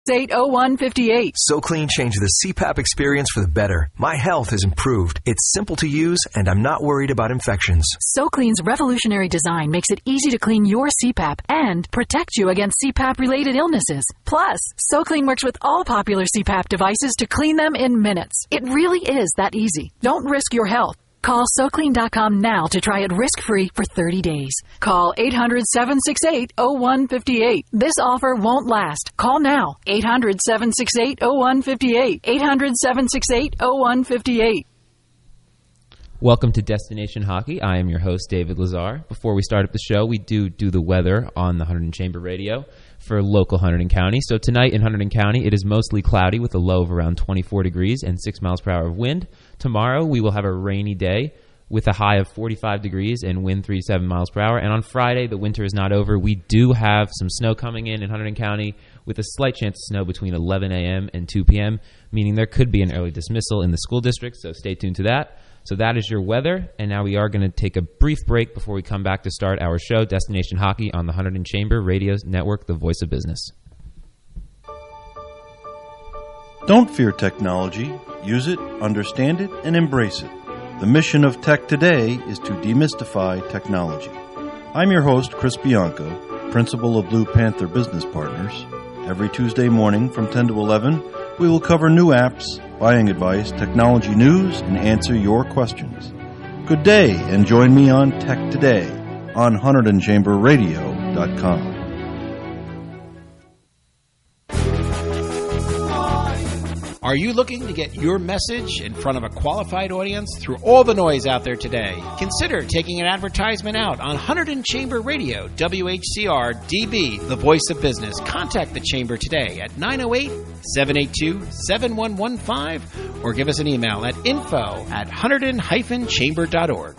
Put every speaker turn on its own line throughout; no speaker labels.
800-768-0158.
SoClean changed the CPAP experience for the better. My health has improved. It's simple to use, and I'm not worried about infections.
SoClean's revolutionary design makes it easy to clean your CPAP and protect you against CPAP-related illnesses. Plus, SoClean works with all popular CPAP devices to clean them in minutes. It really is that easy. Don't risk your health. Call SoClean.com now to try it risk-free for 30 days. Call 800-768-0158. This offer won't last. Call now. 800-768-0158. 800-768-0158.
Welcome to Destination Hockey. I am your host, David Lazar. Before we start up the show, we do the weather on the Hunterdon Chamber Radio for local Hunterdon County. So tonight in Hunterdon County, it is mostly cloudy with a low of around 24 degrees and 6 miles per hour of wind. Tomorrow, we will have a rainy day with a high of 45 degrees and wind 37 miles per hour. And on Friday, the winter is not over. We do have some snow coming in Hunterdon County with a slight chance of snow between 11 a.m. and 2 p.m., meaning there could be an early dismissal in the school district, so stay tuned to that. So that is your weather, and now we are going to take a brief break before we come back to start our show, Destination Hockey, on the Hunterdon Chamber Radio Network, the voice of business.
Don't fear technology. Use it, understand it, and embrace it. The mission of Tech Today is to demystify technology. I'm your host, Chris Bianco, principal of Blue Panther Business Partners. Every Tuesday morning from 10 to 11, we will cover new apps, buying advice, technology news, and answer your questions. Good day, and join me on Tech Today on HunterdonChamberRadio.com.
Are you looking to get your message in front of a qualified audience through all the noise out there today? Consider taking an advertisement out on Hunterdon Chamber Radio, WHCR-DB, the voice of business. Contact the Chamber today at 908-782-7115 or give us an email at info@hunterdon-chamber.org.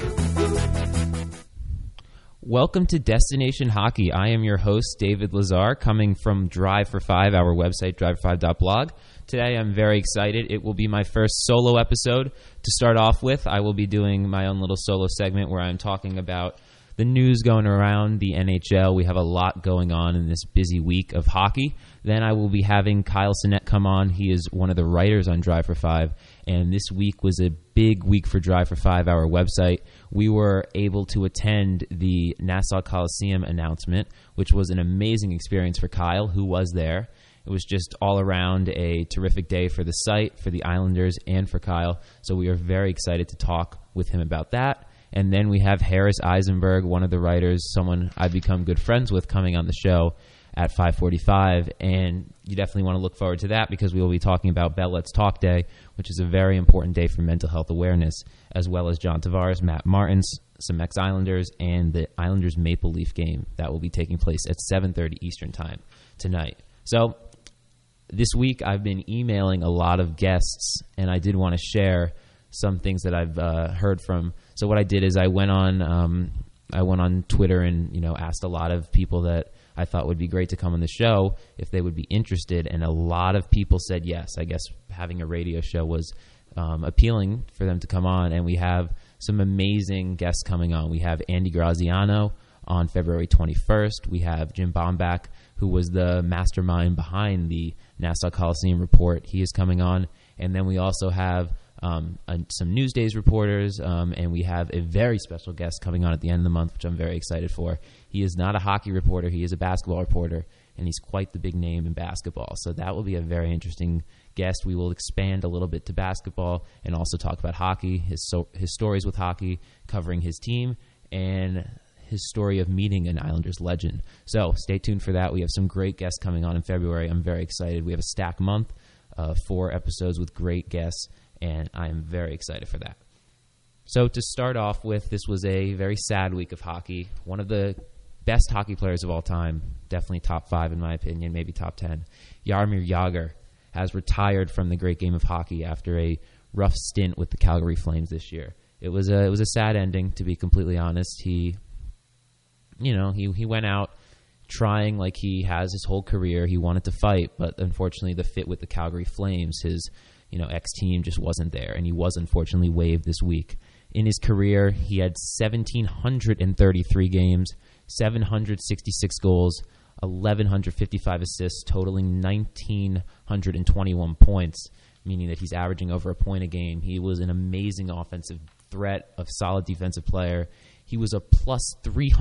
Welcome to Destination Hockey. I am your host, David Lazar, coming from Drive for 5, our website, drive5.blog. Today, I'm very excited. It will be my first solo episode. To start off with, I will be doing my own little solo segment where I'm talking about the news going around the NHL. We have a lot going on in this busy week of hockey. Then I will be having Kyle Sinnett come on. He is one of the writers on Drive for 5, and this week was a big week for Drive for 5, our website. We were able to attend the Nassau Coliseum announcement, which was an amazing experience for Kyle, who was there. It was just all around a terrific day for the site, for the Islanders, and for Kyle. So we are very excited to talk with him about that. And then we have Harris Eisenberg, one of the writers, someone I've become good friends with, coming on the show at 5:45. And you definitely want to look forward to that because we will be talking about Bell Let's Talk Day, which is a very important day for mental health awareness, as well as John Tavares, Matt Martins, some ex-Islanders, and the Islanders Maple Leaf game that will be taking place at 7:30 Eastern Time tonight. So this week, I've been emailing a lot of guests, and I did want to share some things that I've heard from. So what I did is I went on Twitter and asked a lot of people that I thought would be great to come on the show if they would be interested, and a lot of people said yes. I guess having a radio show was appealing for them to come on, and we have some amazing guests coming on. We have Andy Graziano on February 21st. We have Jim Bombach, who was the mastermind behind the Nassau Coliseum report. He is coming on. And then we also have some Newsdays reporters, and we have a very special guest coming on at the end of the month, which I'm very excited for. He is not a hockey reporter. He is a basketball reporter, and he's quite the big name in basketball. So that will be a very interesting guest. We will expand a little bit to basketball and also talk about hockey, his stories with hockey, covering his team, and his story of meeting an Islanders legend. So stay tuned for that. We have some great guests coming on in February. I'm very excited. We have a stack month, 4 episodes with great guests, and I'm very excited for that. So to start off with, this was a very sad week of hockey. One of the best hockey players of all time, definitely top 5 in my opinion, maybe top 10, Jaromir Jagr, has retired from the great game of hockey after a rough stint with the Calgary Flames this year. It was a sad ending, to be completely honest. He went out trying like he has his whole career. He wanted to fight, but unfortunately the fit with the Calgary Flames, his ex-team, just wasn't there, and he was unfortunately waived this week. In his career, he had 1,733 games, 766 goals, 1,155 assists, totaling 1,921 points, meaning that he's averaging over a point a game. He was an amazing offensive threat, a solid defensive player. He was a plus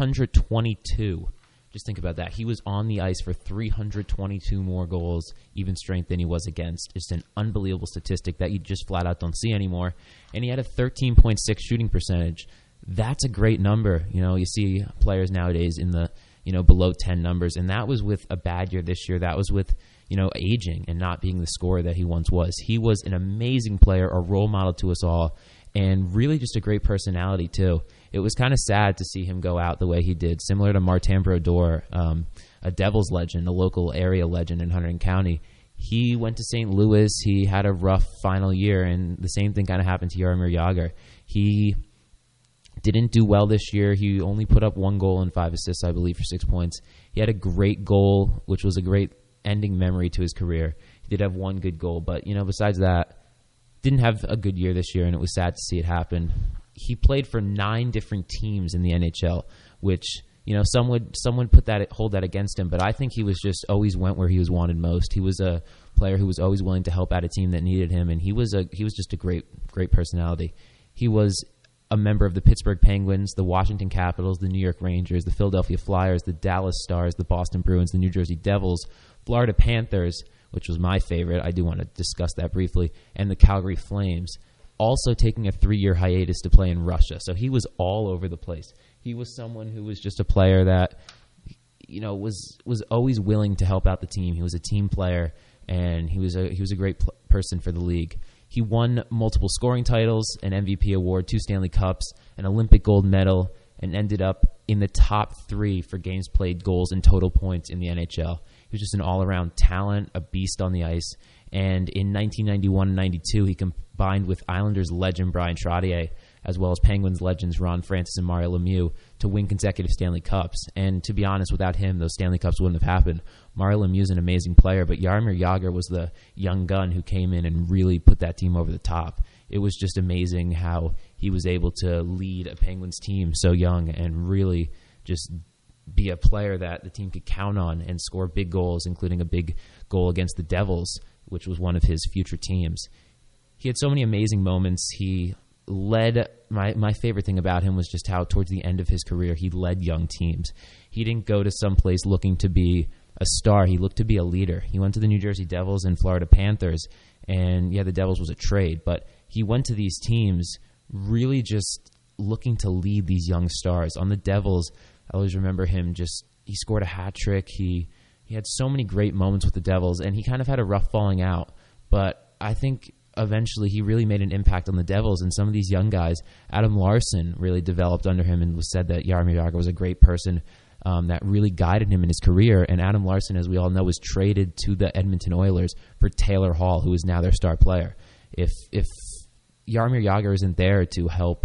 322. Just think about that. He was on the ice for 322 more goals, even strength, than he was against. It's an unbelievable statistic that you just flat out don't see anymore. And he had a 13.6 shooting percentage. That's a great number. You see players nowadays in the, below 10 numbers, and that was with a bad year this year. That was with, aging and not being the scorer that he once was. He was an amazing player, a role model to us all, and really just a great personality too. It was kind of sad to see him go out the way he did, similar to Martin Brodeur, a Devils legend, a local area legend in Hunterdon County. He went to St. Louis. He had a rough final year, and the same thing kind of happened to Jaromir Jagr. He didn't do well this year. He only put up 1 goal and 5 assists, I believe, for 6 points. He had a great goal, which was a great ending memory to his career. He did have 1 good goal, but, besides that, didn't have a good year this year, and it was sad to see it happen. He played for 9 different teams in the NHL, which, some would hold that against him, but I think he was just always went where he was wanted most. He was a player who was always willing to help out a team that needed him, and he was just a great personality. He was a member of the Pittsburgh Penguins, the Washington Capitals, the New York Rangers, the Philadelphia Flyers, the Dallas Stars, the Boston Bruins, the New Jersey Devils, Florida Panthers, which was my favorite. I do want to discuss that briefly, and the Calgary Flames, also taking a 3-year hiatus to play in Russia. So he was all over the place. He was someone who was just a player that, was always willing to help out the team. He was a team player, and he was a great person for the league. He won multiple scoring titles, an MVP award, 2 Stanley Cups, an Olympic gold medal, and ended up in the top 3 for games played, goals, and total points in the NHL. He was just an all-around talent, a beast on the ice. And in 1991 and 92, he combined with Islanders legend Brian Trottier, as well as Penguins legends Ron Francis and Mario Lemieux, to win consecutive Stanley Cups. And to be honest, without him, those Stanley Cups wouldn't have happened. Mario Lemieux is an amazing player, but Jaromir Jagr was the young gun who came in and really put that team over the top. It was just amazing how he was able to lead a Penguins team so young and really just be a player that the team could count on and score big goals, including a big goal against the Devils, which was one of his future teams. He had so many amazing moments. He led, my favorite thing about him was just how towards the end of his career, he led young teams. He didn't go to some place looking to be a star. He looked to be a leader. He went to the New Jersey Devils and Florida Panthers, and the Devils was a trade, but he went to these teams really just looking to lead these young stars. On the Devils, I always remember him he scored a hat trick. He had so many great moments with the Devils, and he kind of had a rough falling out. But I think eventually he really made an impact on the Devils, and some of these young guys, Adam Larson really developed under him, and was said that Jaromir Jagr was a great person that really guided him in his career. And Adam Larson, as we all know, was traded to the Edmonton Oilers for Taylor Hall, who is now their star player. If Jaromir Jagr isn't there to help,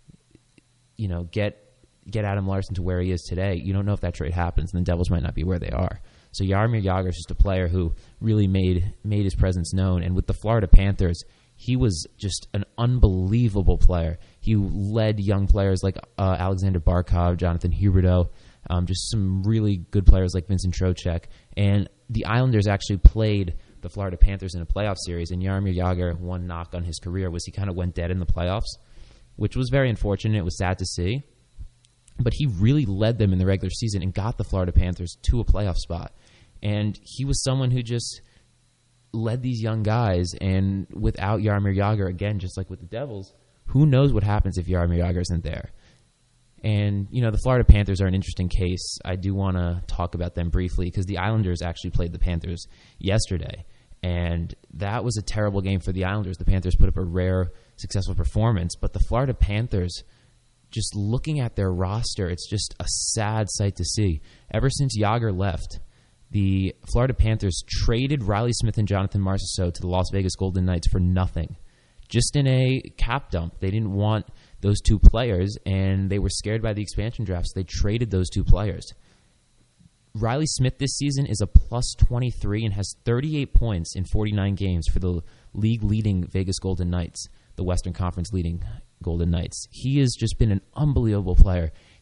get Adam Larson to where he is today, you don't know if that trade happens, and the Devils might not be where they are. So Jaromir Jagr is just a player who really made his presence known. And with the Florida Panthers, he was just an unbelievable player. He led young players like Alexander Barkov, Jonathan Huberdeau, just some really good players like Vincent Trocheck. And the Islanders actually played the Florida Panthers in a playoff series, and Jaromir Jagr, one knock on his career was he kind of went dead in the playoffs, which was very unfortunate. It was sad to see. But he really led them in the regular season and got the Florida Panthers to a playoff spot. And he was someone who just led these young guys. And without Jaromir Jagr, again, just like with the Devils, who knows what happens if Jaromir Jagr isn't there. And, the Florida Panthers are an interesting case. I do want to talk about them briefly because the Islanders actually played the Panthers yesterday. And that was a terrible game for the Islanders. The Panthers put up a rare, successful performance. But the Florida Panthers, just looking at their roster, it's just a sad sight to see. Ever since Jagr left, the Florida Panthers traded Riley Smith and Jonathan Marchessault to the Las Vegas Golden Knights for nothing. Just in a cap dump. They didn't want those 2 players, and they were scared by the expansion drafts. They traded those 2 players. Riley Smith this season is a plus 23 and has 38 points in 49 games for the league-leading Vegas Golden Knights, the Western Conference leading Golden Knights. He has just been an unbelievable player.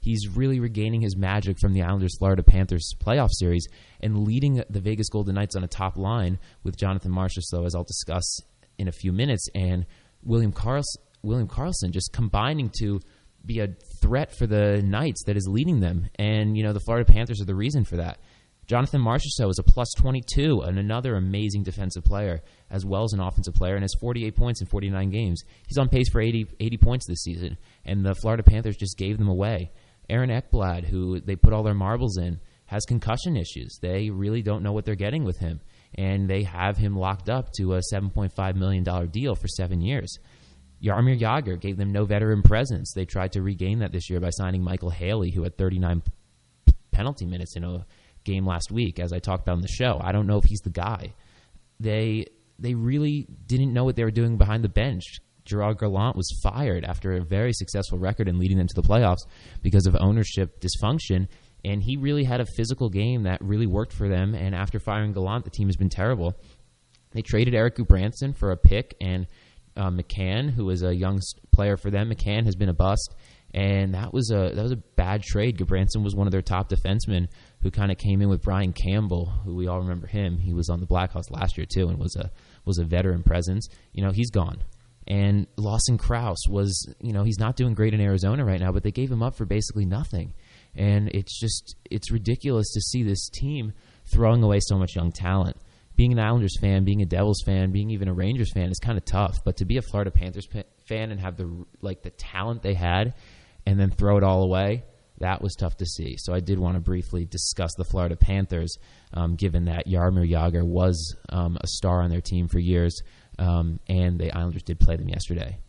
he's really regaining his magic from the Islanders-Florida Panthers playoff series and leading the Vegas Golden Knights on a top line with Jonathan Marchessault, as I'll discuss in a few minutes, and William Karlsson just combining to be a threat for the Knights that is leading them. And, the Florida Panthers are the reason for that. Jonathan Marchessault is a plus 22 and another amazing defensive player as well as an offensive player and has 48 points in 49 games. He's on pace for 80 points this season, and the Florida Panthers just gave them away. Aaron Ekblad, who they put all their marbles in, has concussion issues. They really don't know what they're getting with him, and they have him locked up to a $7.5 million deal for 7 years. Jaromir Jagr gave them no veteran presence. They tried to regain that this year by signing Michael Haley, who had 39 penalty minutes in a game last week, as I talked about on the show. I don't know if he's the guy. They really didn't know what they were doing behind the bench. Gerard Gallant was fired after a very successful record and leading them to the playoffs because of ownership dysfunction, and he really had a physical game that really worked for them, and after firing Gallant, the team has been terrible. They traded Eric Gudbranson for a pick, and McCann, who is a young player for them. McCann has been a bust, and that was a bad trade. Gudbranson was one of their top defensemen who kind of came in with Brian Campbell, who we all remember him. He was on the Blackhawks last year too and was a veteran presence. He's gone. And Lawson Krause was, he's not doing great in Arizona right now, but they gave him up for basically nothing. And it's ridiculous to see this team throwing away so much young talent. Being an Islanders fan, being a Devils fan, being even a Rangers fan is kind of tough. But to be a Florida Panthers fan and have the talent they had and then throw it all away, that was tough to see. So I did want to briefly discuss the Florida Panthers, given that Jaromir Jagr was a star on their team for years, and the Islanders did play them yesterday.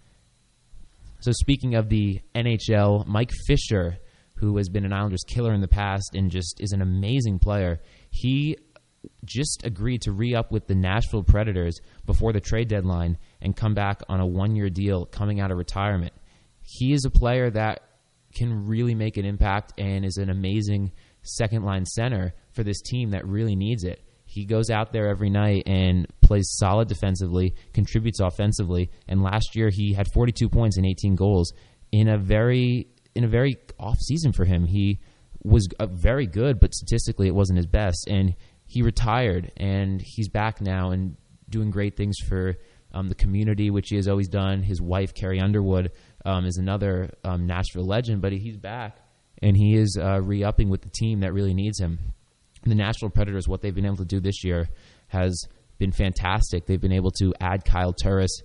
So speaking of the NHL, Mike Fisher, who has been an Islanders killer in the past and just is an amazing player, he just agreed to re-up with the Nashville Predators before the trade deadline and come back on a one-year deal coming out of retirement. He is a player that can really make an impact and is an amazing second-line center for this team that really needs it. He goes out there every night and plays solid defensively, contributes offensively, and last year he had 42 points and 18 goals in a very off season for him. He was very good, but statistically it wasn't his best, and he retired, and he's back now and doing great things for the community, which he has always done. His wife, Carrie Underwood, is another Nashville legend, but he's back, and he is re-upping with the team that really needs him. The Nashville Predators, what they've been able to do this year has been fantastic. They've been able to add Kyle Turris,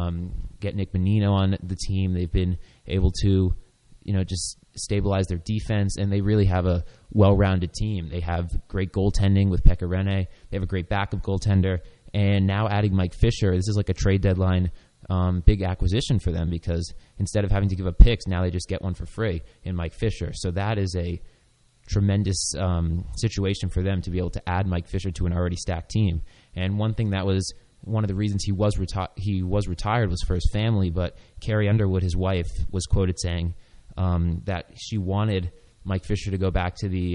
get Nick Bonino on the team. They've been able to just stabilize their defense, and they really have a well-rounded team. They have great goaltending with Pekka Rinne. They have a great backup goaltender, and now adding Mike Fisher, this is like a trade deadline big acquisition for them because instead of having to give up picks, now they just get one for free in Mike Fisher. So that is a tremendous situation for them to be able to add Mike Fisher to an already stacked team. And one thing that was one of the reasons he was retired was for his family, but Carrie Underwood, his wife, was quoted saying that she wanted Mike Fisher to go back to the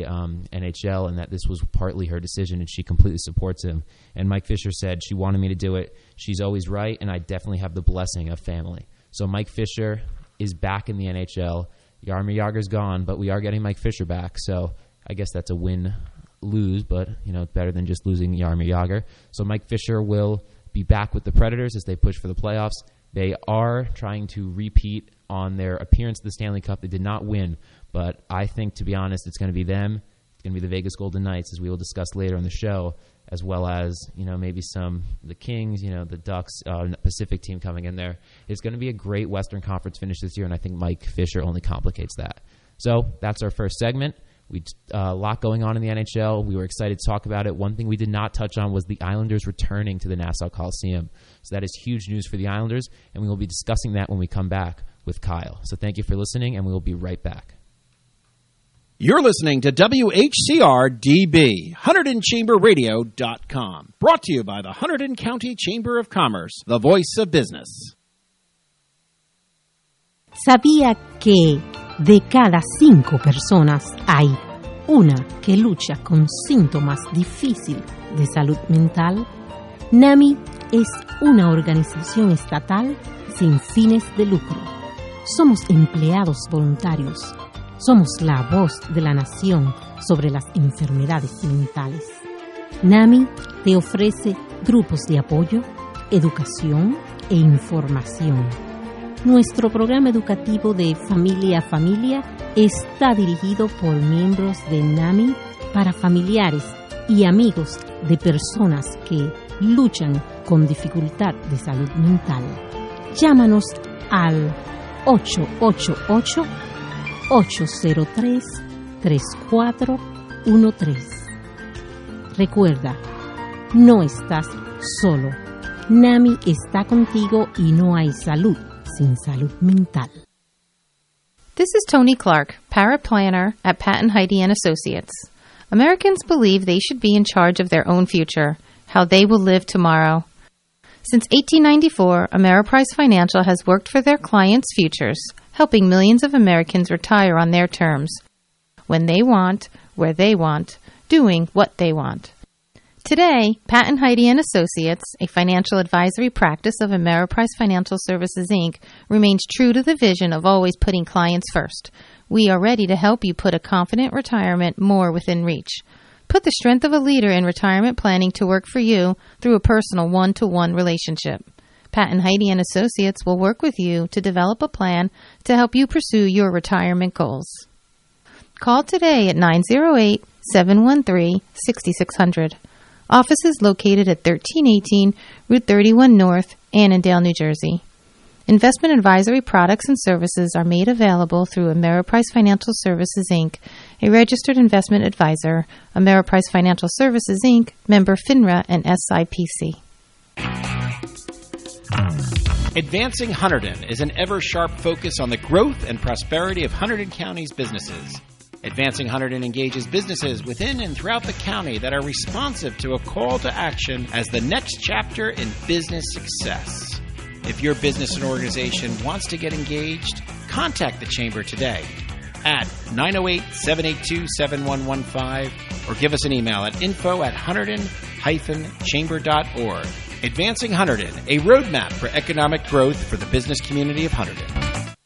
NHL and that this was partly her decision, and she completely supports him. And Mike Fisher said, she wanted me to do it. She's always right, and I definitely have the blessing of family. So Mike Fisher is back in the NHL. Jaromir Jagr's gone, but we are getting Mike Fisher back. So I guess that's a win-lose, but better than just losing Jaromir Jagr. So Mike Fisher will be back with the Predators as they push for the playoffs. They are trying to repeat on their appearance at the Stanley Cup. They did not win, but I think, to be honest, it's going to be them. It's going to be the Vegas Golden Knights, as we will discuss later in the show, as well as maybe the Kings, the Ducks, Pacific team coming in there. It's going to be a great Western Conference finish this year, and I think Mike Fisher only complicates that. So that's our first segment. A lot going on in the NHL. We were excited to talk about it. One thing we did not touch on was the Islanders returning to the Nassau Coliseum. So that is huge news for the Islanders, and we will be discussing that when we come back with Kyle. So thank you for listening, and we will be right back.
You're listening to WHCR-DB, HunterdonChamberRadio.com. Brought to you by the Hunterdon County Chamber of Commerce, the voice of business.
¿Sabía que de cada 5 personas hay una que lucha con síntomas difíciles de salud mental? NAMI es una organización estatal sin fines de lucro. Somos empleados voluntarios. Somos la voz de la nación sobre las enfermedades mentales. NAMI te ofrece grupos de apoyo, educación e información. Nuestro programa educativo de Familia a Familia está dirigido por miembros de NAMI para familiares y amigos de personas que luchan con dificultad de salud mental. Llámanos al 888-803-3413. Recuerda, no estás solo. NAMI está contigo y no hay salud sin salud mental.
This is Tony Clark, paraplanner at Pat and Heidi & Associates. Americans believe they should be in charge of their own future, how they will live tomorrow. Since 1894, Ameriprise Financial has worked for their clients' futures, helping millions of Americans retire on their terms, when they want, where they want, doing what they want. Today, Pat and Heidi & Associates, a financial advisory practice of Ameriprise Financial Services, Inc., remains true to the vision of always putting clients first. We are ready to help you put a confident retirement more within reach. Put the strength of a leader in retirement planning to work for you through a personal one-to-one relationship. Pat and Heidi & Associates will work with you to develop a plan to help you pursue your retirement goals. Call today at 908-713-6600. Office is located at 1318 Route 31 North, Annandale, New Jersey. Investment advisory products and services are made available through Ameriprise Financial Services, Inc., a registered investment advisor. Ameriprise Financial Services, Inc., member FINRA and SIPC.
Advancing Hunterdon is an ever-sharp focus on the growth and prosperity of Hunterdon County's businesses. Advancing Hunterdon engages businesses within and throughout the county that are responsive to a call to action as the next chapter in business success. If your business and organization wants to get engaged, contact the Chamber today at 908-782-7115 or give us an email at info@hunterdon-chamber.org. Advancing Hunterdon, a roadmap for economic growth for the business community of Hunterdon.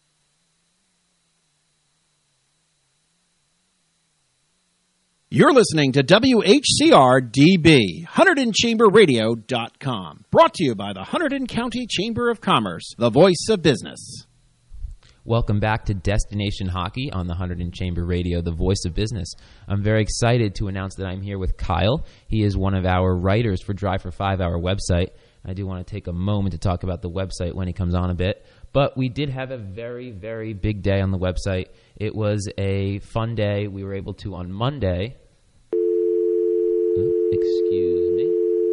You're listening to WHCR-DB, HunterdonChamberRadio.com, brought to you by the Hunterdon County Chamber of Commerce, the voice of business.
Welcome back to Destination Hockey on the Hunterdon Chamber Radio, the voice of business. I'm very excited to announce that I'm here with Kyle. He is one of our writers for Drive for 5, our website. I do want to take a moment to talk about the website when he comes on a bit. But we did have a very, very big day on the website. It was a fun day. We were able to, on Monday... Excuse me.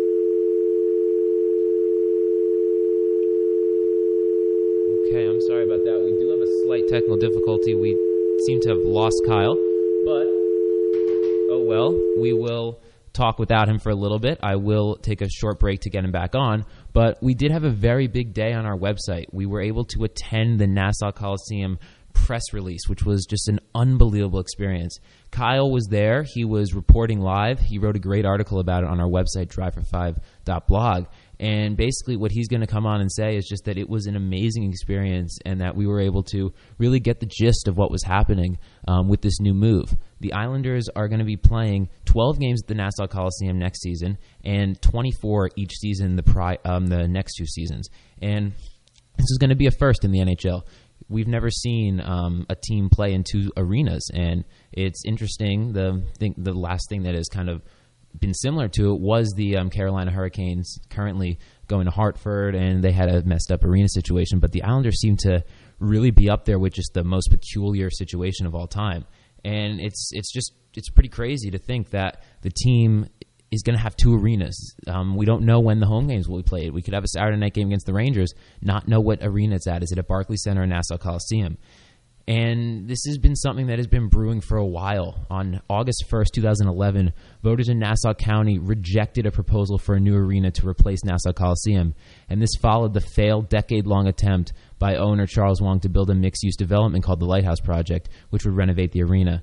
Okay, I'm sorry about that. We do have a slight technical difficulty. We seem to have lost Kyle, but oh well. We will talk without him for a little bit. I will take a short break to get him back on, but we did have a very big day on our website. We were able to attend the Nassau Coliseum press release, which was just an unbelievable experience. Kyle was there. He was reporting live. He wrote a great article about it on our website, drivefor5.blog. And basically what he's going to come on and say is just that it was an amazing experience and that we were able to really get the gist of what was happening with this new move. The Islanders are going to be playing 12 games at the Nassau Coliseum next season and 24 each season the next two seasons. And this is going to be a first in the NHL. We've never seen a team play in two arenas, and it's interesting. The last thing that has kind of been similar to it was the Carolina Hurricanes currently going to Hartford, and they had a messed up arena situation. But the Islanders seem to really be up there with just the most peculiar situation of all time. And it's pretty crazy to think that the team is going to have two arenas. We don't know when the home games will be played. We could have a Saturday night game against the Rangers, not know what arena it's at. Is it at Barclays Center or Nassau Coliseum? And this has been something that has been brewing for a while. On August 1st, 2011, voters in Nassau County rejected a proposal for a new arena to replace Nassau Coliseum. And this followed the failed decade-long attempt by owner Charles Wang to build a mixed-use development called the Lighthouse Project, which would renovate the arena.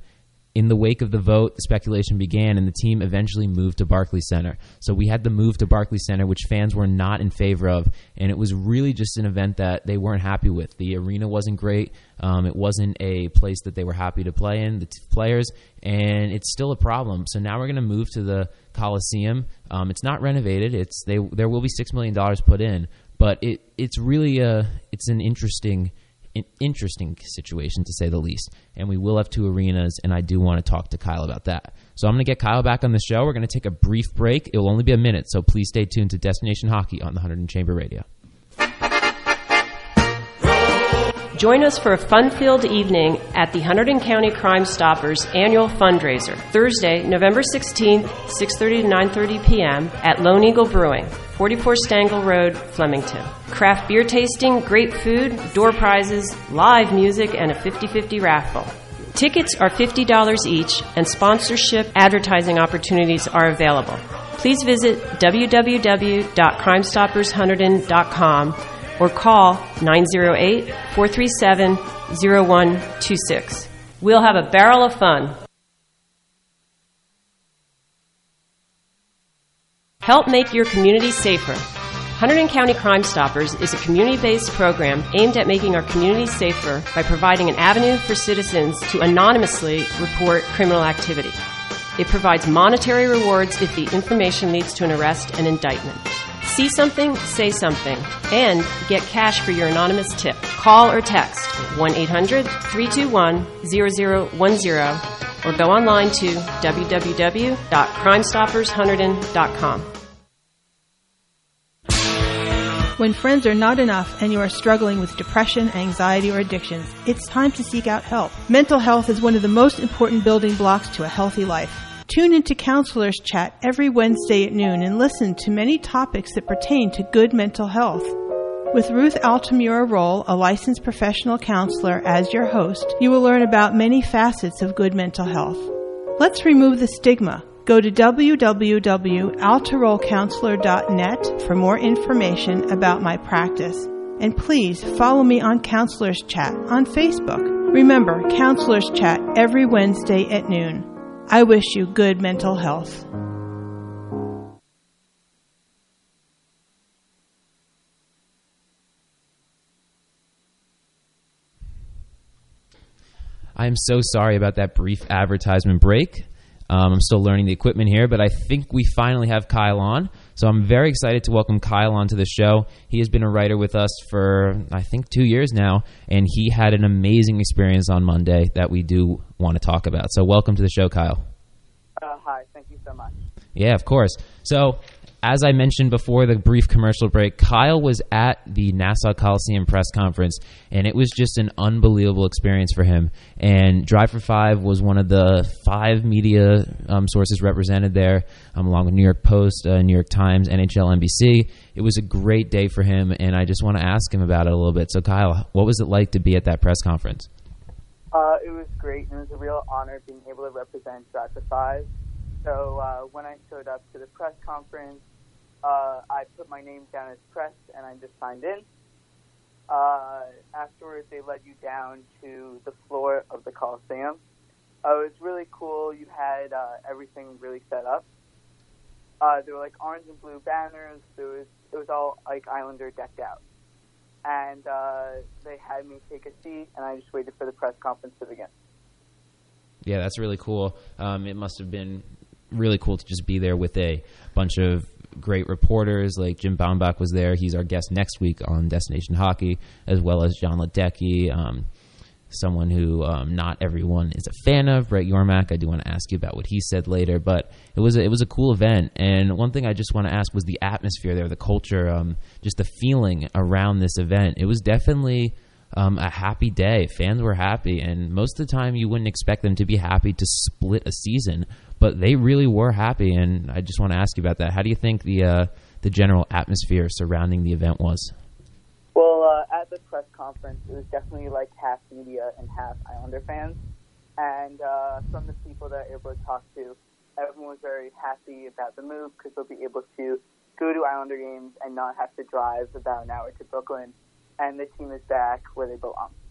in the wake of the vote, the speculation began, and the team eventually moved to Barclays Center. So we had the move to Barclays Center, which fans were not in favor of, and it was really just an event that they weren't happy with. The arena wasn't great. It wasn't a place that they were happy to play in, the players, and it's still a problem. So now we're going to move to the Coliseum. It's not renovated. There will be $6 million put in, but it's really it's an interesting situation, to say the least. And we will have 2 arenas, and I do want to talk to Kyle about that. So I'm going to get Kyle back on the show. We're going to take a brief break. It will only be a minute, so please stay tuned to Destination Hockey on the Hunterdon Chamber Radio.
Join us for a fun-filled evening at the Hunterdon County Crime Stoppers annual fundraiser, Thursday, November 16th, 6:30 to 9:30 p.m. at Lone Eagle Brewing, 44 Stangl Road, Flemington. Craft beer tasting, great food, door prizes, live music, and a 50-50 raffle. Tickets are $50 each, and sponsorship advertising opportunities are available. Please visit www.crimestoppershunterdon.com or call 908-437-0126. We'll have a barrel of fun. Help make your community safer. Hunterdon County Crime Stoppers is a community-based program aimed at making our community safer by providing an avenue for citizens to anonymously report criminal activity. It provides monetary rewards if the information leads to an arrest and indictment. See something, say something, and get cash for your anonymous tip. Call or text 1-800-321-0010 or go online to www.crimestoppershunterdon.com.
When friends are not enough and you are struggling with depression, anxiety, or addictions, it's time to seek out help. Mental health is one of the most important building blocks to a healthy life. Tune into Counselors Chat every Wednesday at noon and listen to many topics that pertain to good mental health. With Ruth Altamura Roll, a licensed professional counselor, as your host, you will learn about many facets of good mental health. Let's remove the stigma. Go to www.altarollcounselor.net for more information about my practice. And please follow me on Counselors Chat on Facebook. Remember, Counselors Chat every Wednesday at noon. I wish you good mental health.
I'm so sorry about that brief advertisement break. I'm still learning the equipment here, but I think we finally have Kyle on. So I'm very excited to welcome Kyle onto the show. He has been a writer with us for, I think, 2 years now, and he had an amazing experience on Monday that we do want to talk about. So welcome to the show, Kyle.
Hi, thank you so much.
Yeah, of course. So, as I mentioned before the brief commercial break, Kyle was at the Nassau Coliseum press conference, and it was just an unbelievable experience for him. And Drive for Five was one of the 5 media sources represented there, along with New York Post, New York Times, NHL, NBC. It was a great day for him, and I just want to ask him about it a little bit. So, Kyle, what was it like to be at that press conference?
It was great, and it was a real honor being able to represent Drive for Five. So when I showed up to the press conference, I put my name down as press, and I just signed in. Afterwards, they led you down to the floor of the Coliseum. It was really cool. You had everything really set up. There were like orange and blue banners. It was all like Islander decked out. And they had me take a seat, and I just waited for the press conference to begin.
Yeah, that's really cool. It must have been really cool to just be there with a bunch of great reporters. Like Jim Baumbach was there. He's our guest next week on Destination Hockey, as well as John Ledecky, someone who not everyone is a fan of, Brett Yormark. I do want to ask you about what he said later, but it was a cool event. And one thing I just want to ask was the atmosphere there, the culture, just the feeling around this event. It was definitely a happy day. Fans were happy, and most of the time you wouldn't expect them to be happy to split a season, but they really were happy, and I just want to ask you about that. How do you think the general atmosphere surrounding the event was?
Well, at the press conference, it was definitely like half media and half Islander fans, and from the people that I was able to talk to, everyone was very happy about the move because they'll be able to go to Islander games and not have to drive about an hour to Brooklyn, and the team is back where they belong.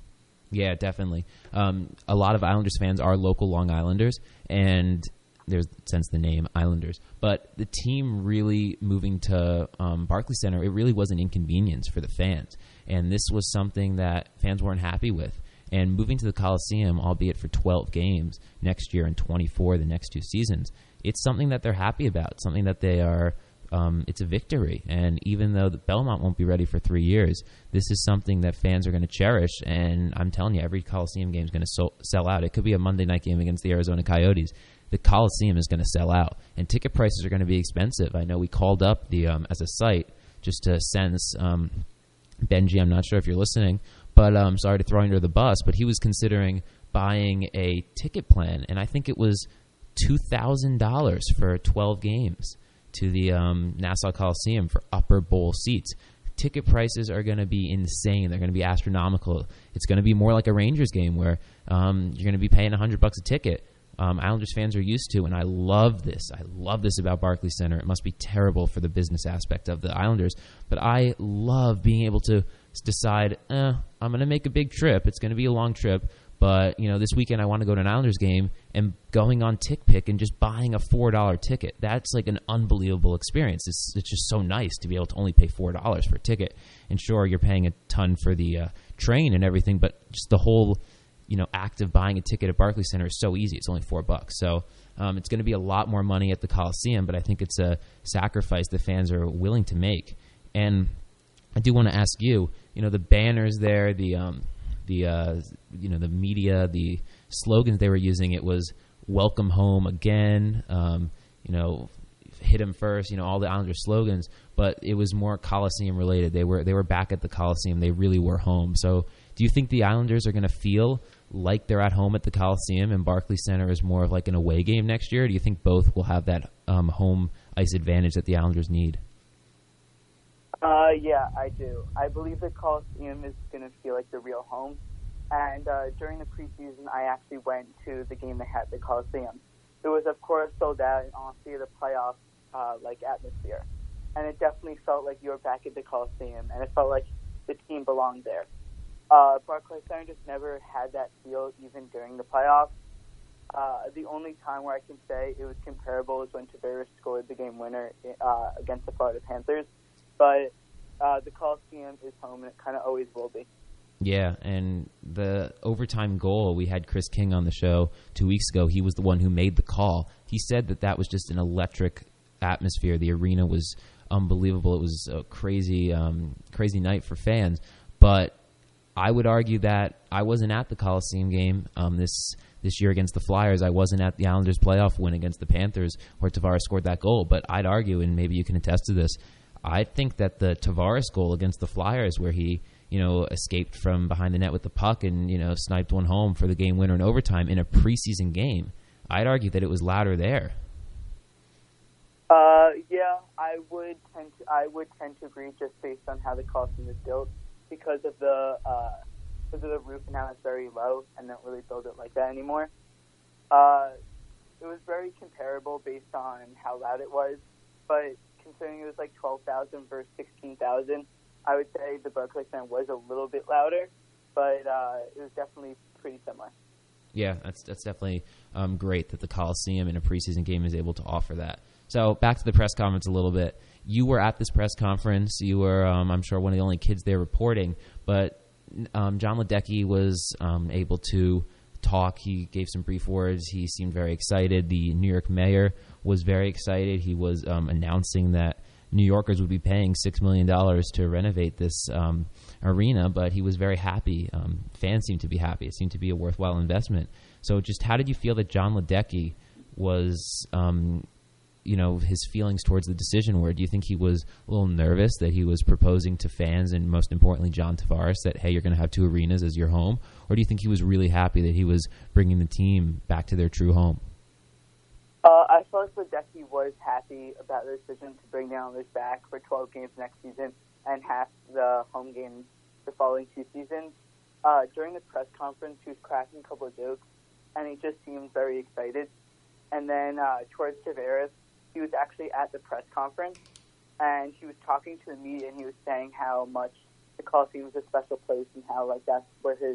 Yeah, definitely. A lot of Islanders fans are local Long Islanders, and there's since the name Islanders. But the team really moving to Barclays Center, it really was an inconvenience for the fans. And this was something that fans weren't happy with. And moving to the Coliseum, albeit for 12 games next year and 24 the next 2 seasons, it's something that they're happy about, something that they are it's a victory. And even though the Belmont won't be ready for 3 years, this is something that fans are going to cherish. And I'm telling you, every Coliseum game is going to sell out. It could be a Monday night game against the Arizona Coyotes. The Coliseum is going to sell out. And ticket prices are going to be expensive. I know we called up the as a site just to sense Benji, I'm not sure if you're listening, but sorry to throw you under the bus, but he was considering buying a ticket plan, and I think it was $2,000 for 12 games to the Nassau Coliseum for upper bowl seats. Ticket prices are going to be insane. They're going to be astronomical. It's going to be more like a Rangers game where you're going to be paying $100 a ticket. Islanders fans are used to, and I love this. I love this about Barclays Center. It must be terrible for the business aspect of the Islanders, but I love being able to decide, I'm going to make a big trip. It's going to be a long trip, but this weekend I want to go to an Islanders game, and going on TickPick and just buying a $4 ticket. That's like an unbelievable experience. It's just so nice to be able to only pay $4 for a ticket. And sure, you're paying a ton for the train and everything, but just the whole act of buying a ticket at Barclays Center is so easy. It's only $4. So it's going to be a lot more money at the Coliseum, but I think it's a sacrifice the fans are willing to make. And I do want to ask you, the banners there, the media, the slogans they were using, it was welcome home again, hit him first, all the Islanders slogans, but it was more Coliseum related. They were back at the Coliseum. They really were home. So do you think the Islanders are going to feel like they're at home at the Coliseum and Barclays Center is more of like an away game next year? Or do you think both will have that home ice advantage that the Islanders need?
Yeah, I do. I believe the Coliseum is going to feel like the real home. And during the preseason, I actually went to the game they had at the Coliseum. It was, of course, sold out and honestly the playoff atmosphere. And it definitely felt like you were back at the Coliseum, and it felt like the team belonged there. Barclays Center just never had that feel even during the playoffs. The only time where I can say it was comparable is when Tavares scored the game winner against the Florida Panthers. But the Coliseum is home, and it kind of always will be.
Yeah, and the overtime goal, we had Chris King on the show 2 weeks ago. He was the one who made the call. He said that was just an electric atmosphere. The arena was unbelievable. It was a crazy night for fans. But I would argue that I wasn't at the Coliseum game this year against the Flyers. I wasn't at the Islanders' playoff win against the Panthers where Tavares scored that goal. But I'd argue, and maybe you can attest to this, I think that the Tavares goal against the Flyers where he escaped from behind the net with the puck and, sniped one home for the game winner in overtime in a preseason game, I'd argue that it was louder there.
Yeah, I would tend to agree just based on how the Coliseum is built because of the roof and how it's very low and don't really build it like that anymore. It was very comparable based on how loud it was, but considering it was like 12,000 versus 16,000, I would say the Barclays Center was a little bit louder, but it was definitely pretty similar.
Yeah, that's definitely great that the Coliseum in a preseason game is able to offer that. So back to the press conference a little bit. You were at this press conference. You were, I'm sure, one of the only kids there reporting, but John Ledecky was able to talk. He gave some brief words. He seemed very excited. The New York mayor was very excited. He was announcing that New Yorkers would be paying $6 million to renovate this arena, but he was very happy. Fans seemed to be happy. It seemed to be a worthwhile investment. So just how did you feel that John Ledecky was, his feelings towards the decision were? Do you think he was a little nervous that he was proposing to fans and most importantly John Tavares that, hey, you're going to have two arenas as your home? Or do you think he was really happy that he was bringing the team back to their true home?
I felt like Ledecky was happy about the decision to bring the Islanders back for 12 games next season and half the home games the following 2 seasons. During the press conference, he was cracking a couple of jokes, and he just seemed very excited. And then towards Tavares, he was actually at the press conference, and he was talking to the media, and he was saying how much the Coliseum is a special place and how that's where his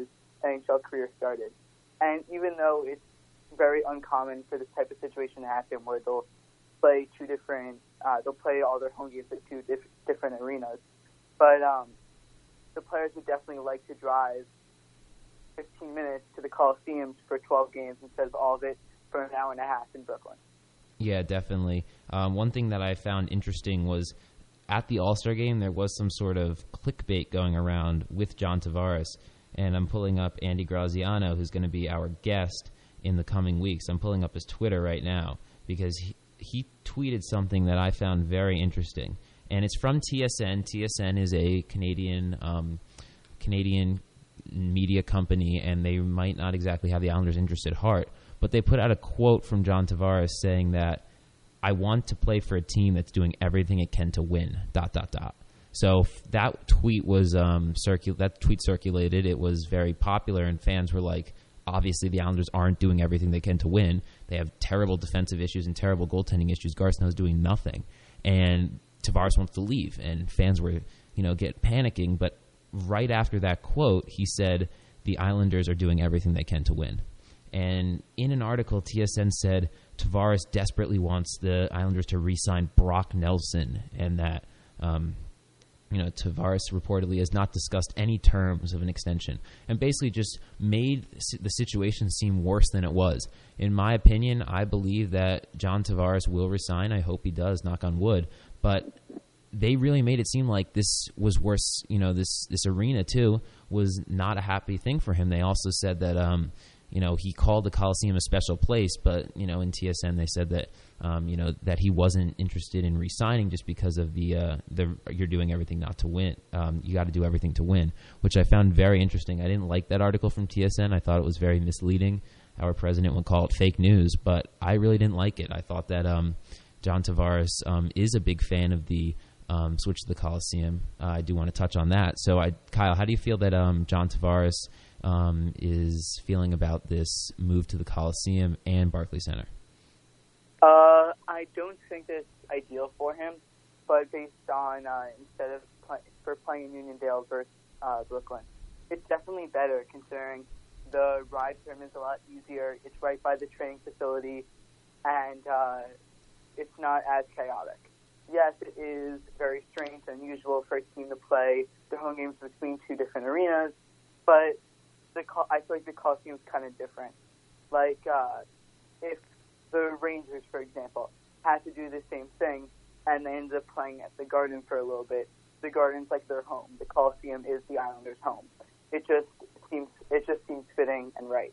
NHL career started. And even though it's very uncommon for this type of situation to happen where they'll play they'll play all their home games at two different arenas, but the players would definitely like to drive 15 minutes to the Coliseums for 12 games instead of all of it for an hour and a half in Brooklyn.
Yeah, definitely. One thing that I found interesting was at the All-Star game, there was some sort of clickbait going around with John Tavares, and I'm pulling up Andy Graziano, who's going to be our guest in the coming weeks. I'm pulling up his Twitter right now because he tweeted something that I found very interesting, and it's from TSN. TSN is a Canadian media company, and they might not exactly have the Islanders' interest at heart, but they put out a quote from John Tavares saying that, "I want to play for a team that's doing everything it can to win, ... So that tweet was circulated. It was very popular, and fans were like, obviously the Islanders aren't doing everything they can to win. They have terrible defensive issues and terrible goaltending issues. Garth Snow's doing nothing. And Tavares wants to leave, and fans were, get panicking. But right after that quote, he said the Islanders are doing everything they can to win. And in an article, TSN said Tavares desperately wants the Islanders to re-sign Brock Nelson, and that Tavares reportedly has not discussed any terms of an extension, and basically just made the situation seem worse than it was. In my opinion, I believe that John Tavares will resign. I hope he does, knock on wood. But they really made it seem like this was worse. This arena, too, was not a happy thing for him. They also said that he called the Coliseum a special place, but, in TSN they said that, that he wasn't interested in re-signing just because of the you're doing everything not to win. You got to do everything to win, which I found very interesting. I didn't like that article from TSN. I thought it was very misleading. Our president would call it fake news, but I really didn't like it. I thought that John Tavares is a big fan of the switch to the Coliseum. I do want to touch on that. So, Kyle, how do you feel that John Tavares is feeling about this move to the Coliseum and Barclays Center?
I don't think it's ideal for him, but based on instead of playing in Uniondale versus Brooklyn, it's definitely better considering the ride for him is a lot easier. It's right by the training facility, and it's not as chaotic. Yes, it is very strange and unusual for a team to play their home games between two different arenas, but I feel like the Coliseum is kind of different. Like, if the Rangers, for example, had to do the same thing and they ended up playing at the Garden for a little bit, the Garden's like their home. The Coliseum is the Islanders' home. It just seems fitting and right.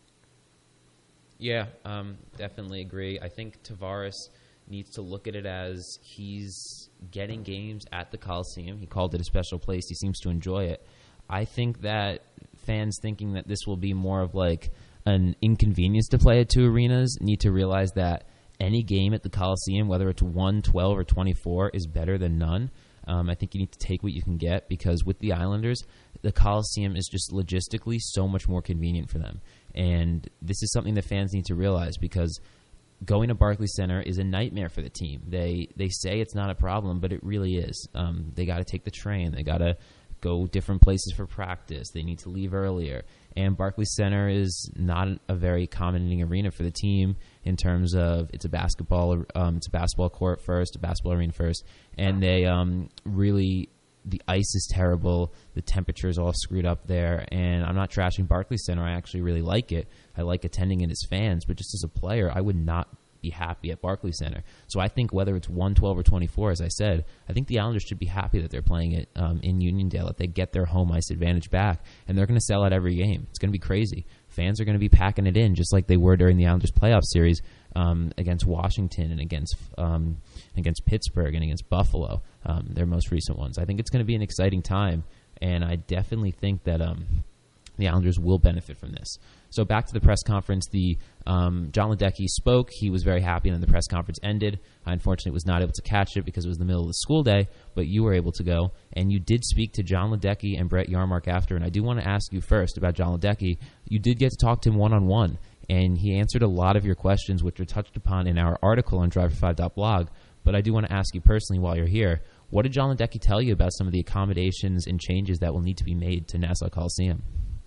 Yeah, definitely agree. I think Tavares needs to look at it as he's getting games at the Coliseum. He called it a special place. He seems to enjoy it. I think that fans thinking that this will be more of like an inconvenience to play at two arenas need to realize that any game at the Coliseum, whether it's 1, 12, or 24, is better than none. I think you need to take what you can get, because with the Islanders, the Coliseum is just logistically so much more convenient for them. And this is something that fans need to realize, because going to Barclays Center is a nightmare for the team. They say it's not a problem, but it really is. They got to take the train. They got to go different places for practice. They need to leave earlier. And Barclays Center is not a very accommodating arena for the team in terms of it's a basketball court first, a basketball arena first, and they really, the ice is terrible. The temperature is all screwed up there. And I'm not trashing Barclays Center. I actually really like it. I like attending it as fans, but just as a player, I would not be happy at Barclays Center. So I think whether it's 1, 12, or 24, as I said, I think the Islanders should be happy that they're playing it in Uniondale, that they get their home ice advantage back, and they're going to sell out every game. It's going to be crazy. Fans are going to be packing it in, just like they were during the Islanders playoff series against Washington and against Pittsburgh and against Buffalo, their most recent ones. I think it's going to be an exciting time, and I definitely think that the Islanders will benefit from this. So back to the press conference, John Ledecky spoke. He was very happy, and then the press conference ended. I unfortunately was not able to catch it because it was the middle of the school day, but you were able to go, and you did speak to John Ledecky and Brett Yarmark after, and I do want to ask you first about John Ledecky. You did get to talk to him one-on-one, and he answered a lot of your questions, which are touched upon in our article on drive45.blog, but I do want to ask you personally while you're here, what did John Ledecky tell you about some of the accommodations and changes that will need to be made to Nassau Coliseum?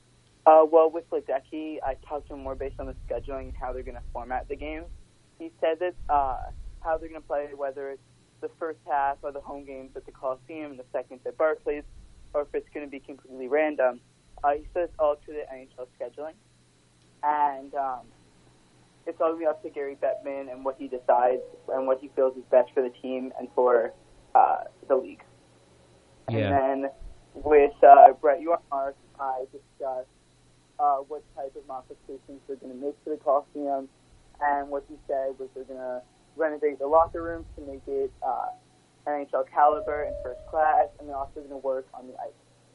Well, with Ledecky, I talked to him more based on the scheduling and how they're going to format the game. He said that how they're going to play, whether it's the first half of the home games at the Coliseum and the second at Barclays, or if it's going to be completely random. He says it's all to the NHL scheduling. And it's all going to be up to Gary Bettman and what he decides and what he feels is best for the team and for the league.
Yeah.
And then with Brett Yormark, I discussed what type of modifications they're going to make to the Coliseum, and what he said was they're going to renovate the locker rooms to make it NHL caliber and first class, and they're also going to work on the ice.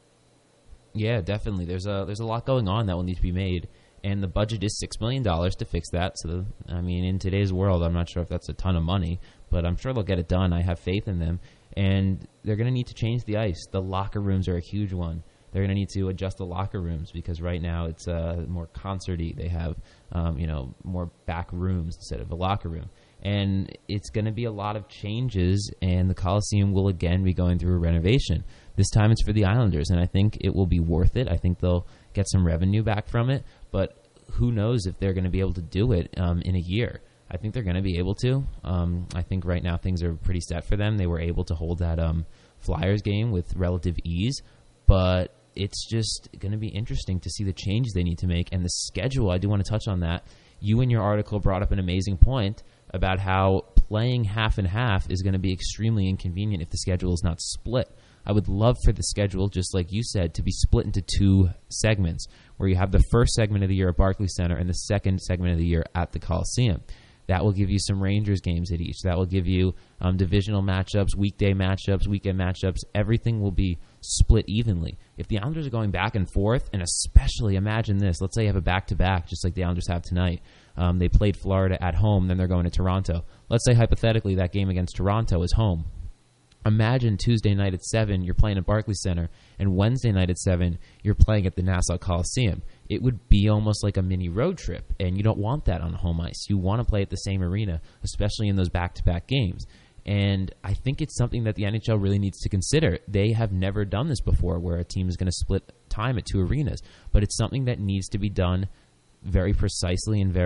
Yeah, definitely. There's a lot going on that will need to be made, and the budget is $6 million to fix that. So, I mean, in today's world, I'm not sure if that's a ton of money, but I'm sure they'll get it done. I have faith in them, and they're going to need to change the ice. The locker rooms are a huge one. They're going to need to adjust the locker rooms because right now it's more concert-y. They have more back rooms instead of a locker room. And it's going to be a lot of changes, and the Coliseum will again be going through a renovation. This time it's for the Islanders, and I think it will be worth it. I think they'll get some revenue back from it, but who knows if they're going to be able to do it in a year. I think they're going to be able to. I think right now things are pretty set for them. They were able to hold that Flyers game with relative ease, but it's just going to be interesting to see the changes they need to make. And the schedule, I do want to touch on that. You in your article brought up an amazing point about how playing half and half is going to be extremely inconvenient if the schedule is not split. I would love for the schedule, just like you said, to be split into two segments, where you have the first segment of the year at Barclays Center and the second segment of the year at the Coliseum. That will give you some Rangers games at each. That will give you divisional matchups, weekday matchups, weekend matchups. Everything will be split evenly. If the Islanders are going back and forth, and especially imagine this, let's say you have a back-to-back, just like the Islanders have tonight. They played Florida at home, then they're going to Toronto. Let's say hypothetically that game against Toronto is home. Imagine Tuesday night at 7, you're playing at Barclays Center, and Wednesday night at 7, you're playing at the Nassau Coliseum. It would be almost like a mini road trip, and you don't want that on home ice. You want to play at the same arena, especially in those back-to-back games. And I think it's something that the NHL really needs to consider. They have never done this before, where a team is going to split time at two arenas, but it's something that needs to be done very precisely and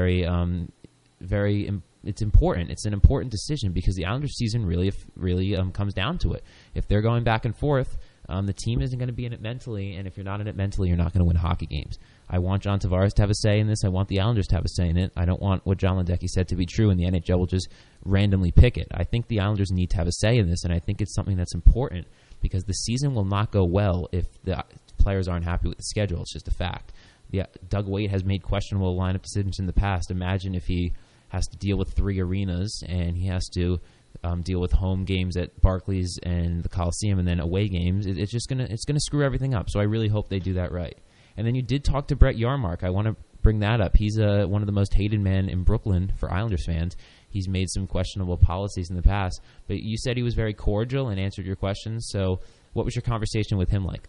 it's important. It's an important decision because the Islanders season really comes down to it. If they're going back and forth, the team isn't going to be in it mentally, and if you're not in it mentally, you're not going to win hockey games. I want John Tavares to have a say in this. I want the Islanders to have a say in it. I don't want what John Ledecky said to be true, and the NHL will just randomly pick it. I think the Islanders need to have a say in this, and I think it's something that's important because the season will not go well if the players aren't happy with the schedule. It's just a fact. Yeah, Doug Weight has made questionable lineup decisions in the past. Imagine if he has to deal with three arenas and he has to deal with home games at Barclays and the Coliseum and then away games. It's gonna screw everything up. So I really hope they do that right. And then you did talk to Brett Yormark. I want to bring that up. He's one of the most hated men in Brooklyn for Islanders fans. He's made some questionable policies in the past, but you said he was very cordial and answered your questions. So what was your conversation with him like?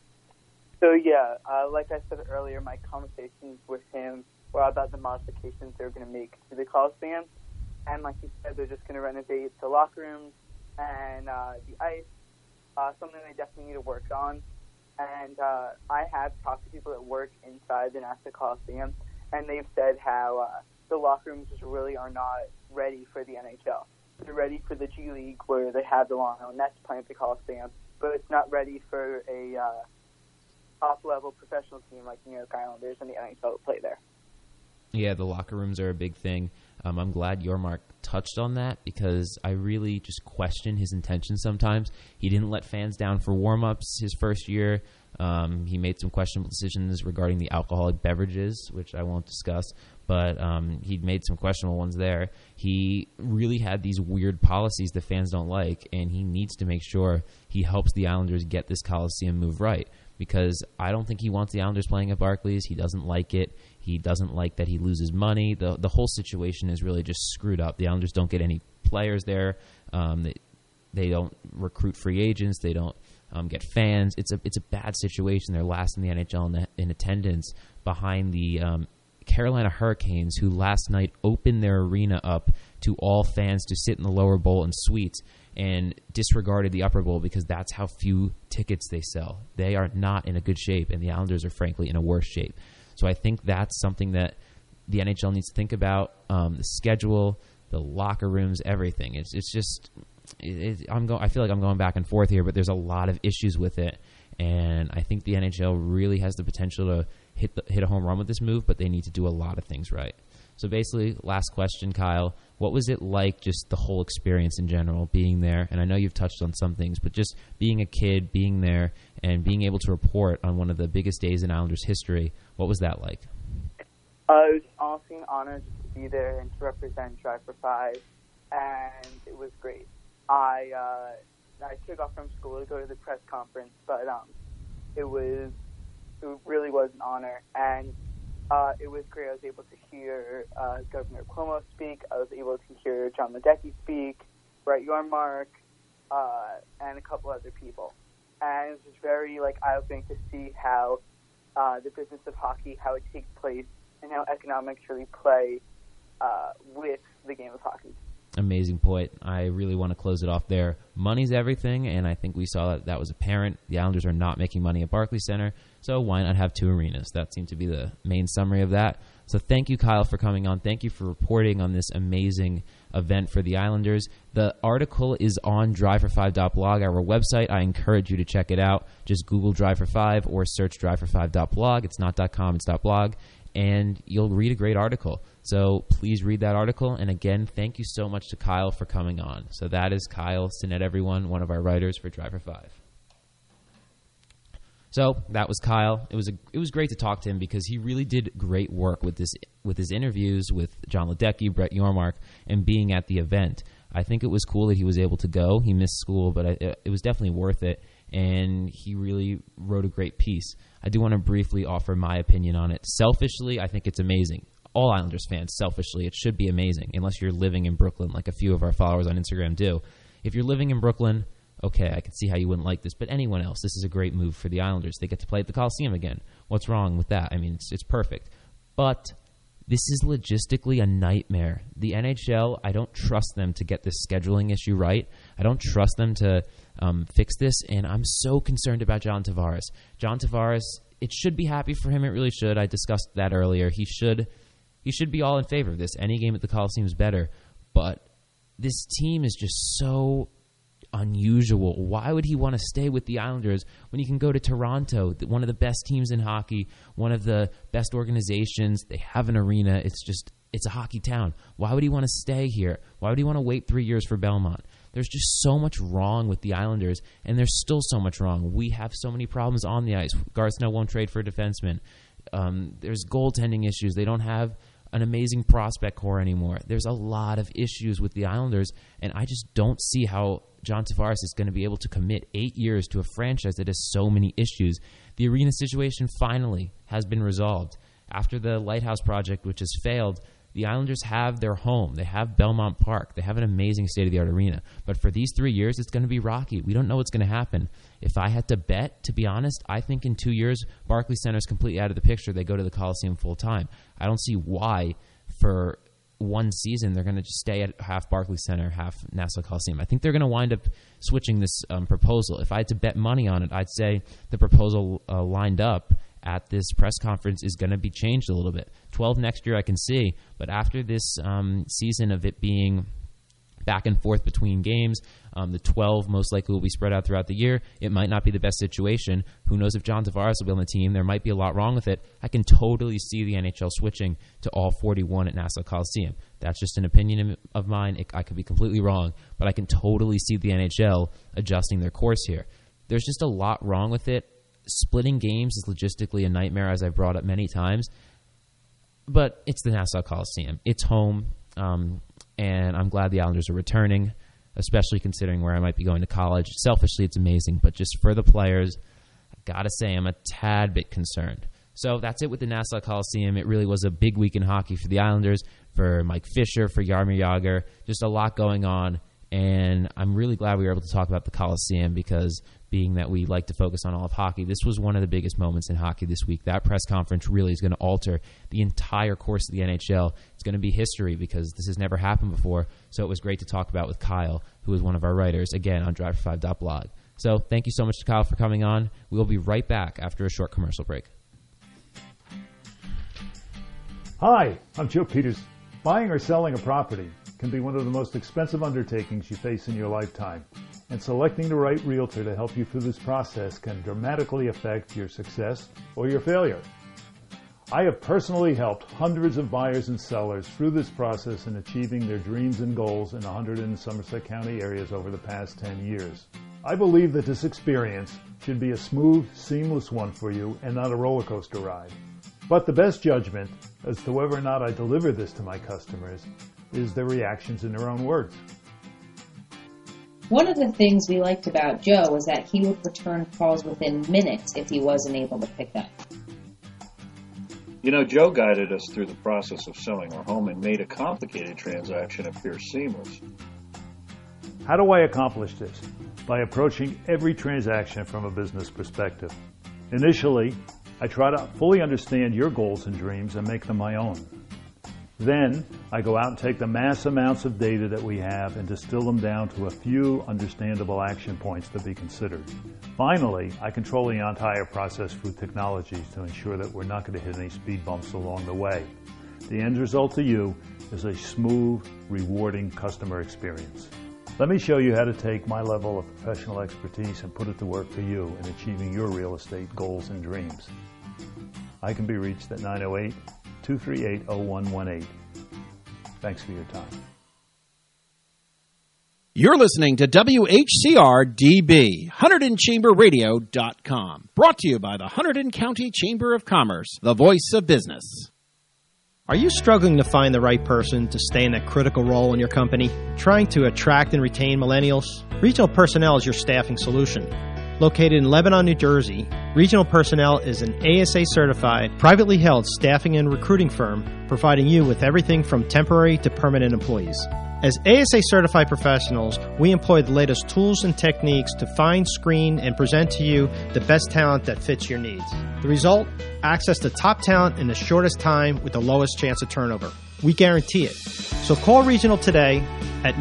So, yeah, like I said earlier, my conversations with him were about the modifications they're going to make to the Coliseum. And like you said, they're just going to renovate the locker rooms and the ice, something they definitely need to work on. And I have talked to people that work inside the Nassau Coliseum, and they've said how the locker rooms just really are not ready for the NHL. They're ready for the G League, where they have the Long Island Nets playing at the Coliseum, but it's not ready for a top-level professional team like New York Islanders and the NHL to play there.
Yeah, the locker rooms are a big thing. I'm glad Yormark touched on that because I really just question his intentions sometimes. He didn't let fans down for warm-ups his first year. He made some questionable decisions regarding the alcoholic beverages, which I won't discuss, but he made some questionable ones there. He really had these weird policies that fans don't like, and he needs to make sure he helps the Islanders get this Coliseum move right. Because I don't think he wants the Islanders playing at Barclays. He doesn't like it. He doesn't like that he loses money. The whole situation is really just screwed up. The Islanders don't get any players there. They don't recruit free agents. They don't get fans. It's a bad situation. They're last in the NHL in attendance behind the Carolina Hurricanes, who last night opened their arena up to all fans to sit in the lower bowl and suites. and disregarded the Upper Bowl because that's how few tickets they sell. They are not in a good shape, and the Islanders are frankly in a worse shape. So I think that's something that the NHL needs to think about, the schedule, the locker rooms, everything. I feel like I'm going back and forth here, but there's a lot of issues with it, and I think the NHL really has the potential to hit a home run with this move, but they need to do a lot of things right. So basically, last question, Kyle, what was it like, just the whole experience in general, being there? And I know you've touched on some things, but just being a kid, being there, and being able to report on one of the biggest days in Islanders history, what was that like?
It was honestly an honor just to be there and to represent Drive for Five, and it was great. I took off from school to go to the press conference, but it really was an honor, and it was great. I was able to hear Governor Cuomo speak. I was able to hear John Ledecky speak, Brett Yormark, and a couple other people. And it was just very eye-opening to see how the business of hockey, how it takes place, and how economics really play with the game of hockey.
Amazing point. I really want to close it off there. Money's everything, and I think we saw that was apparent. The Islanders are not making money at Barclays Center, so why not have two arenas? That seemed to be the main summary of that. So thank you, Kyle, for coming on. Thank you for reporting on this amazing event for the Islanders. The article is on drivefor5.blog, our website. I encourage you to check it out. Just Google Drive for 5 or search drivefor5.blog. It's not .com, it's .blog. And you'll read a great article. So please read that article. And again, thank you so much to Kyle for coming on. So that is Kyle Sinet, everyone, one of our writers for Drive for 5. So that was Kyle. It was great to talk to him because he really did great work with his interviews with John Ledecky, Brett Yormark, and being at the event. I think it was cool that he was able to go. He missed school, but it was definitely worth it. And he really wrote a great piece. I do want to briefly offer my opinion on it. Selfishly, I think it's amazing. All Islanders fans, selfishly, it should be amazing, unless you're living in Brooklyn, like a few of our followers on Instagram do. If you're living in Brooklyn, okay, I can see how you wouldn't like this. But anyone else, this is a great move for the Islanders. They get to play at the Coliseum again. What's wrong with that? I mean, it's perfect. But this is logistically a nightmare. The NHL, I don't trust them to get this scheduling issue right. I don't trust them to fix this, and I'm so concerned about John Tavares. John Tavares, it should be happy for him. It really should. I discussed that earlier. He should be all in favor of this. Any game at the Coliseum is better. But this team is just so unusual. Why would he want to stay with the Islanders when he can go to Toronto, one of the best teams in hockey, one of the best organizations? They have an arena. It's a hockey town. Why would he want to stay here? Why would he want to wait 3 years for Belmont? There's just so much wrong with the Islanders, and there's still so much wrong. We have so many problems on the ice. Garth Snow won't trade for a defenseman. There's goaltending issues. They don't have an amazing prospect core anymore. There's a lot of issues with the Islanders, and I just don't see how John Tavares is going to be able to commit 8 years to a franchise that has so many issues. The arena situation finally has been resolved. After the Lighthouse project, which has failed, the Islanders have their home. They have Belmont Park. They have an amazing state-of-the-art arena. But for these 3 years, it's going to be rocky. We don't know what's going to happen. If I had to bet, to be honest, I think in 2 years, Barclays Center is completely out of the picture. They go to the Coliseum full-time. I don't see why for one season they're going to just stay at half Barclays Center, half Nassau Coliseum. I think they're going to wind up switching this proposal. If I had to bet money on it, I'd say the proposal lined up at this press conference is going to be changed a little bit. 12 next year I can see, but after this season of it being back and forth between games, the 12 most likely will be spread out throughout the year. It might not be the best situation. Who knows if John Tavares will be on the team? There might be a lot wrong with it. I can totally see the NHL switching to all 41 at Nassau Coliseum. That's just an opinion of mine. I could be completely wrong, but I can totally see the NHL adjusting their course here. There's just a lot wrong with it. Splitting games is logistically a nightmare, as I've brought up many times. But it's the Nassau Coliseum. It's home, and I'm glad the Islanders are returning, especially considering where I might be going to college. Selfishly, it's amazing, but just for the players, I've got to say I'm a tad bit concerned. So that's it with the Nassau Coliseum. It really was a big week in hockey for the Islanders, for Mike Fisher, for Jaromir Jagr. Just a lot going on, and I'm really glad we were able to talk about the Coliseum because being that we like to focus on all of hockey, this was one of the biggest moments in hockey this week. That press conference really is going to alter the entire course of the NHL. It's going to be history because this has never happened before. So it was great to talk about with Kyle, who is one of our writers, again, on drive5.blog. So thank you so much to Kyle for coming on. We will be right back after a short commercial break.
Hi, I'm Joe Peters. Buying or selling a property can be one of the most expensive undertakings you face in your lifetime, and selecting the right realtor to help you through this process can dramatically affect your success or your failure. I have personally helped hundreds of buyers and sellers through this process in achieving their dreams and goals in 100 and Somerset County areas over the past 10 years. I believe that this experience should be a smooth, seamless one for you and not a roller coaster ride. But the best judgment as to whether or not I deliver this to my customers is their reactions in their own words.
One of the things we liked about Joe was that he would return calls within minutes if he wasn't able to pick up.
You know, Joe guided us through the process of selling our home and made a complicated transaction appear seamless.
How do I accomplish this? By approaching every transaction from a business perspective. Initially, I try to fully understand your goals and dreams and make them my own. Then, I go out and take the mass amounts of data that we have and distill them down to a few understandable action points to be considered. Finally, I control the entire process through technology to ensure that we're not going to hit any speed bumps along the way. The end result to you is a smooth, rewarding customer experience. Let me show you how to take my level of professional expertise and put it to work for you in achieving your real estate goals and dreams. I can be reached at 908-238-0118. Thanks for your time.
You're listening to WHCR-DB, HunterdonChamberRadio.com. Brought to you by the Hunterdon County Chamber of Commerce, the voice of business.
Are you struggling to find the right person to stay in that critical role in your company? Trying to attract and retain millennials? Regional Personnel is your staffing solution. Located in Lebanon, New Jersey, Regional Personnel is an ASA-certified, privately held staffing and recruiting firm providing you with everything from temporary to permanent employees. As ASA-certified professionals, we employ the latest tools and techniques to find, screen, and present to you the best talent that fits your needs. The result? Access to top talent in the shortest time with the lowest chance of turnover. We guarantee it. So call Regional today at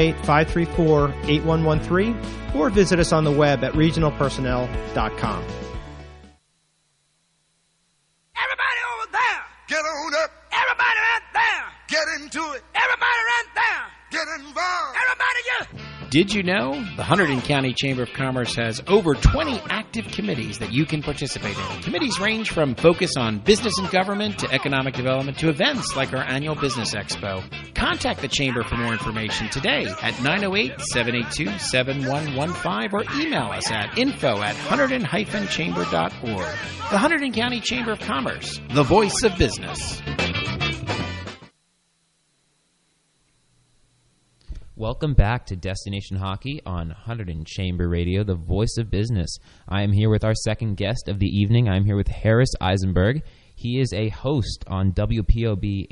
908-534-8113 or visit us on the web at regionalpersonnel.com.
Everybody over there, get on up. Everybody right there, get into it. Everybody right there, get involved. Everybody, yeah.
Did you know the Hunterdon County Chamber of Commerce has over 20 active committees that you can participate in? Committees range from focus on business and government to economic development to events like our annual Business Expo. Contact the Chamber for more information today at 908-782-7115 or email us at info@hunterdon-chamber.org. The Hunterdon County Chamber of Commerce, the voice of business.
Welcome back to Destination Hockey on Hunterdon Chamber Radio, the voice of business. I am here with our second guest of the evening. I'm here with Harris Eisenberg. He is a host on WPOB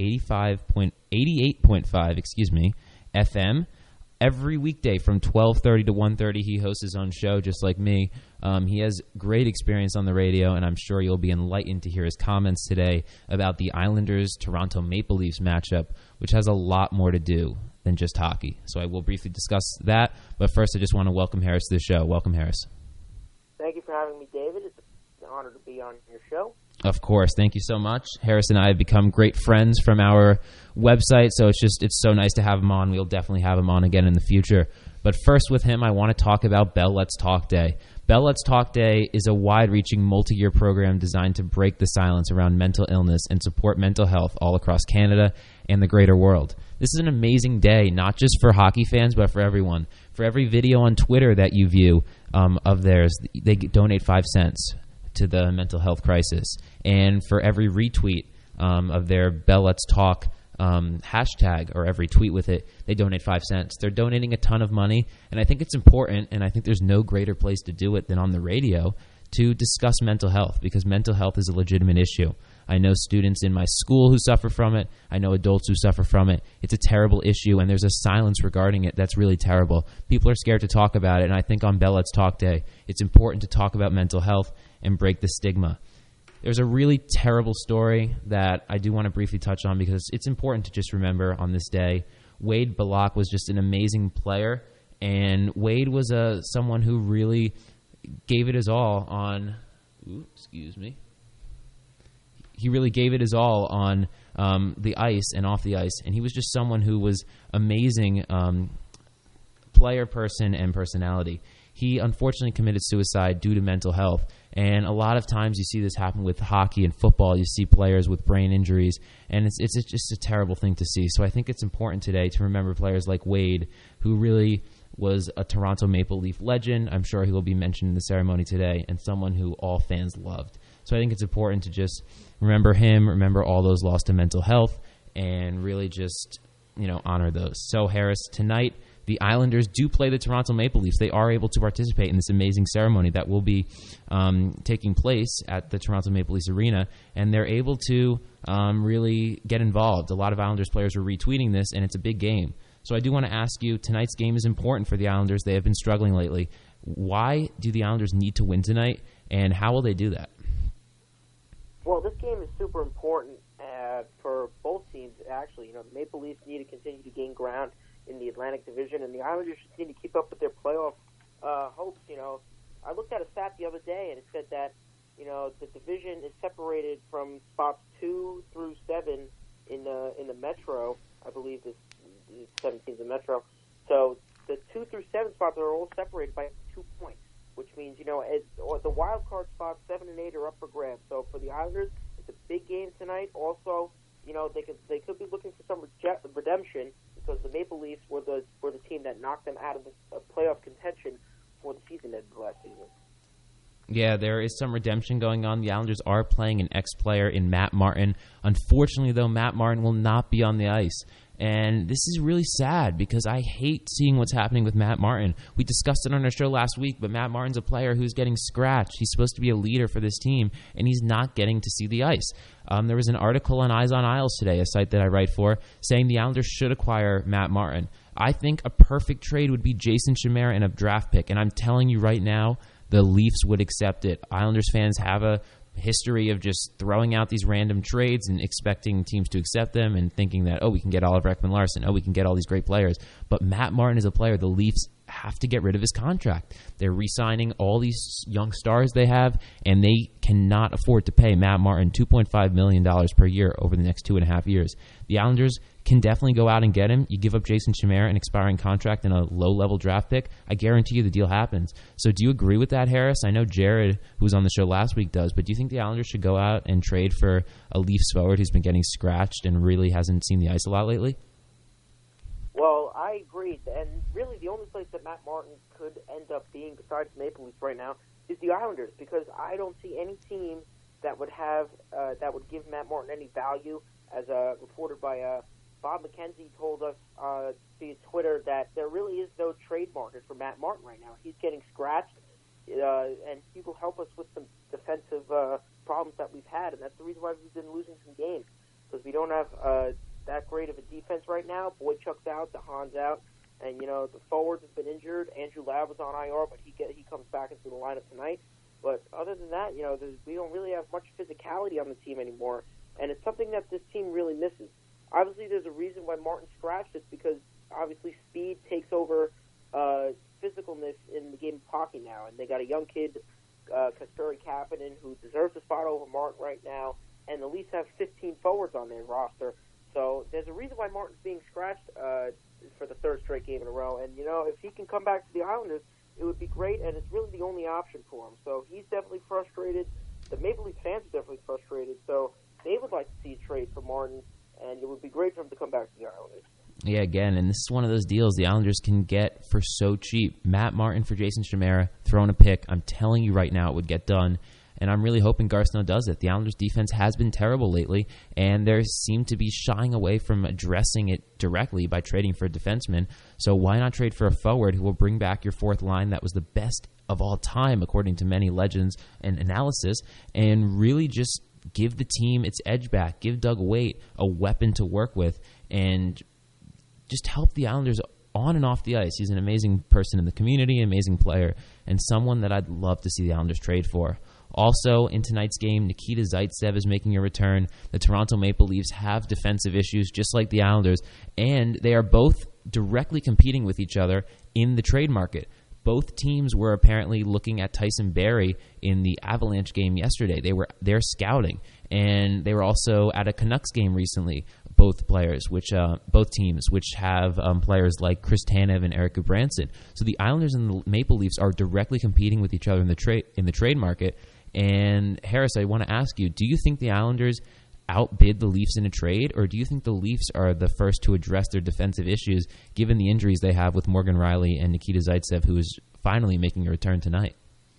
88.5 FM. Every weekday from 12:30 to 1:30, he hosts his own show, just like me. He has great experience on the radio, and I'm sure you'll be enlightened to hear his comments today about the Islanders-Toronto Maple Leafs matchup, which has a lot more to do than just hockey. So I will briefly discuss that, but first I just want to welcome Harris to the show. Welcome, Harris.
Thank you for having me, David. It's an honor to be on your show.
Of course. Thank you so much. Harris and I have become great friends from our website, so it's so nice to have him on. We'll definitely have him on again in the future. But first with him, I want to talk about Bell Let's Talk Day. Bell Let's Talk Day is a wide-reaching multi-year program designed to break the silence around mental illness and support mental health all across Canada and the greater world. This is an amazing day, not just for hockey fans, but for everyone. For every video on Twitter that you view of theirs, they donate 5 cents to the mental health crisis. And for every retweet of their Bell Let's Talk hashtag, or every tweet with it, they donate 5 cents. They're donating a ton of money, and I think it's important, and I think there's no greater place to do it than on the radio to discuss mental health, because mental health is a legitimate issue. I know students in my school who suffer from it. I know adults who suffer from it. It's a terrible issue, and there's a silence regarding it that's really terrible. People are scared to talk about it, and I think on Bell Let's Talk Day, it's important to talk about mental health and break the stigma. There's a really terrible story that I do want to briefly touch on because it's important to just remember on this day. Wade Bullock was just an amazing player, and Wade was someone who really gave it his all on he really gave it his all on the ice and off the ice, and he was just someone who was amazing player, person, and personality. He unfortunately committed suicide due to mental health, and a lot of times you see this happen with hockey and football. You see players with brain injuries, and it's just a terrible thing to see. So I think it's important today to remember players like Wade, who really was a Toronto Maple Leaf legend. I'm sure he will be mentioned in the ceremony today, and someone who all fans loved. So I think it's important to just remember him, remember all those lost to mental health, and really just, honor those. So, Harris, tonight, the Islanders do play the Toronto Maple Leafs. They are able to participate in this amazing ceremony that will be taking place at the Toronto Maple Leafs Arena, and they're able to really get involved. A lot of Islanders players are retweeting this, and it's a big game. So I do want to ask you, tonight's game is important for the Islanders. They have been struggling lately. Why do the Islanders need to win tonight, and how will they do that?
Well, this game is super important for both teams, actually. The Maple Leafs need to continue to gain ground in the Atlantic Division, and the Islanders just need to keep up with their playoff hopes. I looked at a stat the other day, and it said that, the division is separated from spots 2 through 7 in the Metro. I believe this 17 is the Metro. So the 2 through 7 spots are all separated by 2 points, which means, the wild card spots 7 and 8 are up for grabs. So for the Islanders, it's a big game tonight. Also, they could be looking for some redemption because the Maple Leafs were the team that knocked them out of the playoff contention for the season at the last season.
Yeah, there is some redemption going on. The Islanders are playing an ex-player in Matt Martin. Unfortunately, though, Matt Martin will not be on the ice. And this is really sad because I hate seeing what's happening with Matt Martin. We discussed it on our show last week, but Matt Martin's a player who's getting scratched. He's supposed to be a leader for this team, and he's not getting to see the ice. There was an article on Eyes on Isles today, a site that I write for, saying the Islanders should acquire Matt Martin. I think a perfect trade would be Jason Chimera and a draft pick, and I'm telling you right now, the Leafs would accept it. Islanders fans have a history of just throwing out these random trades and expecting teams to accept them and thinking that, we can get Oliver Ekman-Larsson, we can get all these great players. But Matt Martin is a player the Leafs have to get rid of his contract. They're re-signing all these young stars they have, and they cannot afford to pay Matt Martin $2.5 million per year over the next 2.5 years. The Islanders can definitely go out and get him. You give up Jason Chimera, an expiring contract, and a low-level draft pick, I guarantee you the deal happens. So do you agree with that, Harris? I know Jared, who was on the show last week, does, but do you think the Islanders should go out and trade for a Leafs forward who's been getting scratched and really hasn't seen the ice a lot lately?
Well, I agree, and really the only place that Matt Martin could end up being besides Maple Leafs right now is the Islanders, because I don't see any team that would have that would give Matt Martin any value. As reported by Bob McKenzie told us via Twitter that there really is no trade market for Matt Martin right now. He's getting scratched, and he will help us with some defensive problems that we've had, and that's the reason why we've been losing some games, because we don't have that great of a defense right now. Boychuk's out, DeHaan's out, and the forwards have been injured. Andrew Ladd was on IR, but he comes back into the lineup tonight. But other than that, we don't really have much physicality on the team anymore, and it's something that this team really misses. Obviously, there's a reason why Martin scratched. It's because obviously speed takes over physicalness in the game of hockey now, and they got a young kid, Kasperi Kapanen, who deserves a spot over Martin right now, and the Leafs have 15 forwards on their roster. So there's a reason why Martin's being scratched for the third straight game in a row. And, if he can come back to the Islanders, it would be great, and it's really the only option for him. So he's definitely frustrated. The Maple Leaf fans are definitely frustrated. So they would like to see a trade for Martin, and it would be great for him to come back to the Islanders.
Yeah, again, and this is one of those deals the Islanders can get for so cheap. Matt Martin for Jason Chimera, throwing a pick. I'm telling you right now it would get done. And I'm really hoping Garceau does it. The Islanders' defense has been terrible lately, and they seem to be shying away from addressing it directly by trading for a defenseman. So why not trade for a forward who will bring back your fourth line that was the best of all time, according to many legends and analysis, and really just give the team its edge back, give Doug Weight a weapon to work with, and just help the Islanders on and off the ice. He's an amazing person in the community, an amazing player, and someone that I'd love to see the Islanders trade for. Also, in tonight's game, Nikita Zaitsev is making a return. The Toronto Maple Leafs have defensive issues, just like the Islanders, and they are both directly competing with each other in the trade market. Both teams were apparently looking at Tyson Barrie in the Avalanche game yesterday. They're scouting, and they were also at a Canucks game recently. Both teams, which have players like Chris Tanev and Eric Gudbranson. So the Islanders and the Maple Leafs are directly competing with each other in the trade market. And Harris, I want to ask you: do you think the Islanders outbid the Leafs in a trade, or do you think the Leafs are the first to address their defensive issues, given the injuries they have with Morgan Rielly and Nikita Zaitsev, who is finally making a return tonight?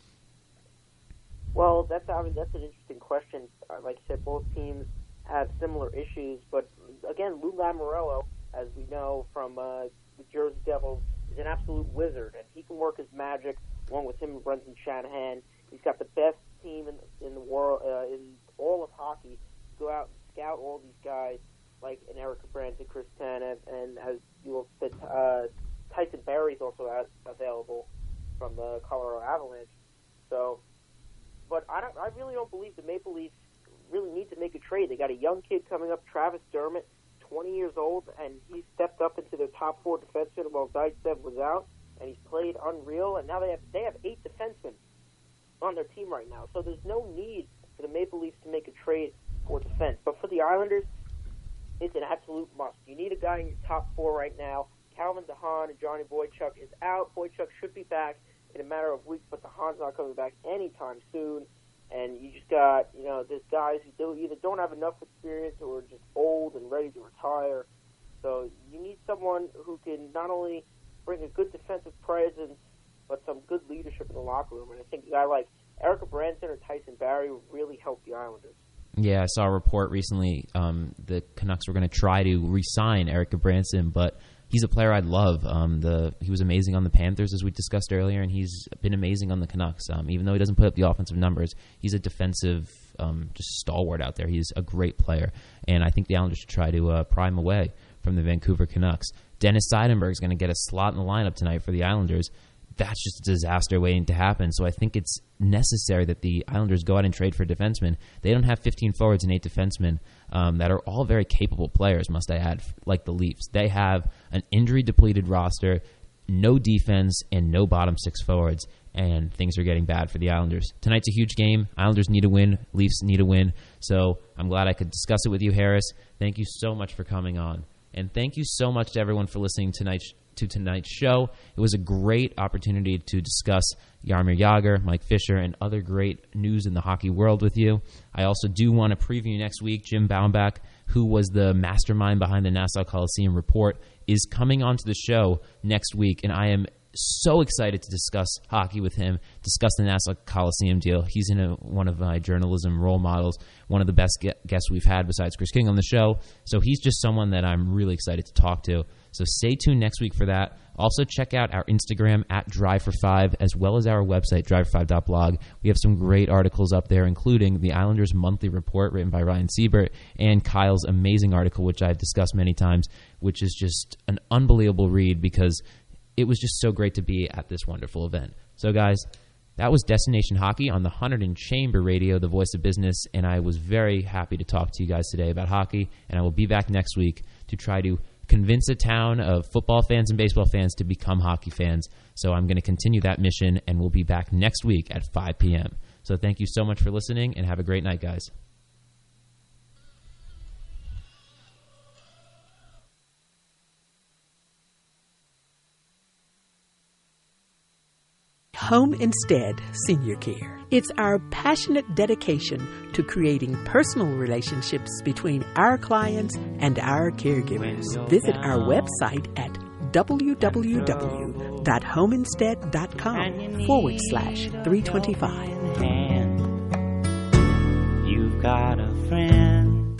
Well, that's an interesting question. Like I said, both teams have similar issues, but again, Lou Lamoriello, as we know from the Jersey Devils, is an absolute wizard, and he can work his magic along with him and Brendan Shanahan. He's got the best team in the world, in all of hockey, to go out and scout all these guys like an Eric Gudbranson, Chris Tanev, and as you will said, Tyson Barrie is also available from the Colorado Avalanche. So, but I really don't believe the Maple Leafs really need to make a trade. They got a young kid coming up, Travis Dermott, 20 years old, and he stepped up into their top 4 defensemen while Zaitsev was out, and he's played unreal. And now they have 8 defensemen on their team right now, so there's no need for the Maple Leafs to make a trade for defense. But for the Islanders, it's an absolute must. You need a guy in your top 4 right now. Calvin DeHaan and Johnny Boychuk is out. Boychuk should be back in a matter of weeks, but DeHaan's not coming back anytime soon. And you just got, there's guys who either don't have enough experience or are just old and ready to retire. So you need someone who can not only bring a good defensive presence, but some good leadership in the locker room. And I think a guy like Eric Gudbranson or Tyson Barrie would really help the Islanders.
Yeah, I saw a report recently. The Canucks were going to try to re-sign Eric Gudbranson, but he's a player I'd love. He was amazing on the Panthers, as we discussed earlier, and he's been amazing on the Canucks. Even though he doesn't put up the offensive numbers, he's a defensive just stalwart out there. He's a great player, and I think the Islanders should try to pry him away from the Vancouver Canucks. Dennis Seidenberg is going to get a slot in the lineup tonight for the Islanders. That's just a disaster waiting to happen. So I think it's necessary that the Islanders go out and trade for defensemen. They don't have 15 forwards and 8 defensemen that are all very capable players, must I add, like the Leafs. They have an injury-depleted roster, no defense, and no bottom 6 forwards, and things are getting bad for the Islanders. Tonight's a huge game. Islanders need a win. Leafs need a win. So I'm glad I could discuss it with you, Harris. Thank you so much for coming on. And thank you so much to everyone for listening to tonight's show. It was a great opportunity to discuss Jaromir Jagr, Mike Fisher, and other great news in the hockey world with you. I also do want to preview next week. Jim Baumbach, who was the mastermind behind the Nassau Coliseum report, is coming onto the show next week, and I am so excited to discuss hockey with him, discuss the Nassau Coliseum deal. He's one of my journalism role models, one of the best guests we've had besides Chris King on the show. So he's just someone that I'm really excited to talk to. So stay tuned next week for that. Also check out our Instagram at Drive4Five, as well as our website, drive4five.blog. We have some great articles up there, including the Islanders Monthly Report written by Ryan Siebert and Kyle's amazing article, which I've discussed many times, which is just an unbelievable read because it was just so great to be at this wonderful event. So, guys, that was Destination Hockey on the Hunterdon Chamber Radio, the voice of business, and I was very happy to talk to you guys today about hockey, and I will be back next week to try to convince a town of football fans and baseball fans to become hockey fans. So I'm going to continue that mission, and we'll be back next week at 5 p.m. So thank you so much for listening, and have a great night, guys.
Home Instead Senior Care. It's our passionate dedication to creating personal relationships between our clients and our caregivers. Visit our website at www.homeinstead.com/325.
You've got a friend.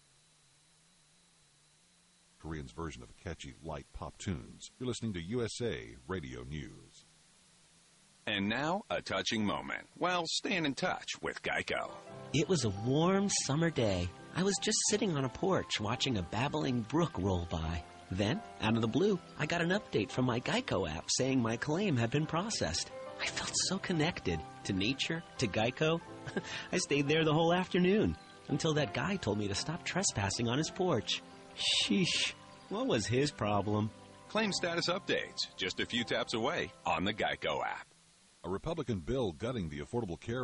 Korean's version of catchy, light pop tunes. You're listening to USA Radio News.
And now, a touching moment while staying in touch with Geico. It was a warm summer day. I was just sitting on a porch watching a babbling brook roll by. Then, out of the blue, I got an update from my Geico app saying my claim had been processed. I felt so connected to nature, to Geico. I stayed there the whole afternoon until that guy told me to stop trespassing on his porch. Sheesh, what was his problem?
Claim status updates just a few taps away on the Geico app.
A Republican bill gutting the Affordable Care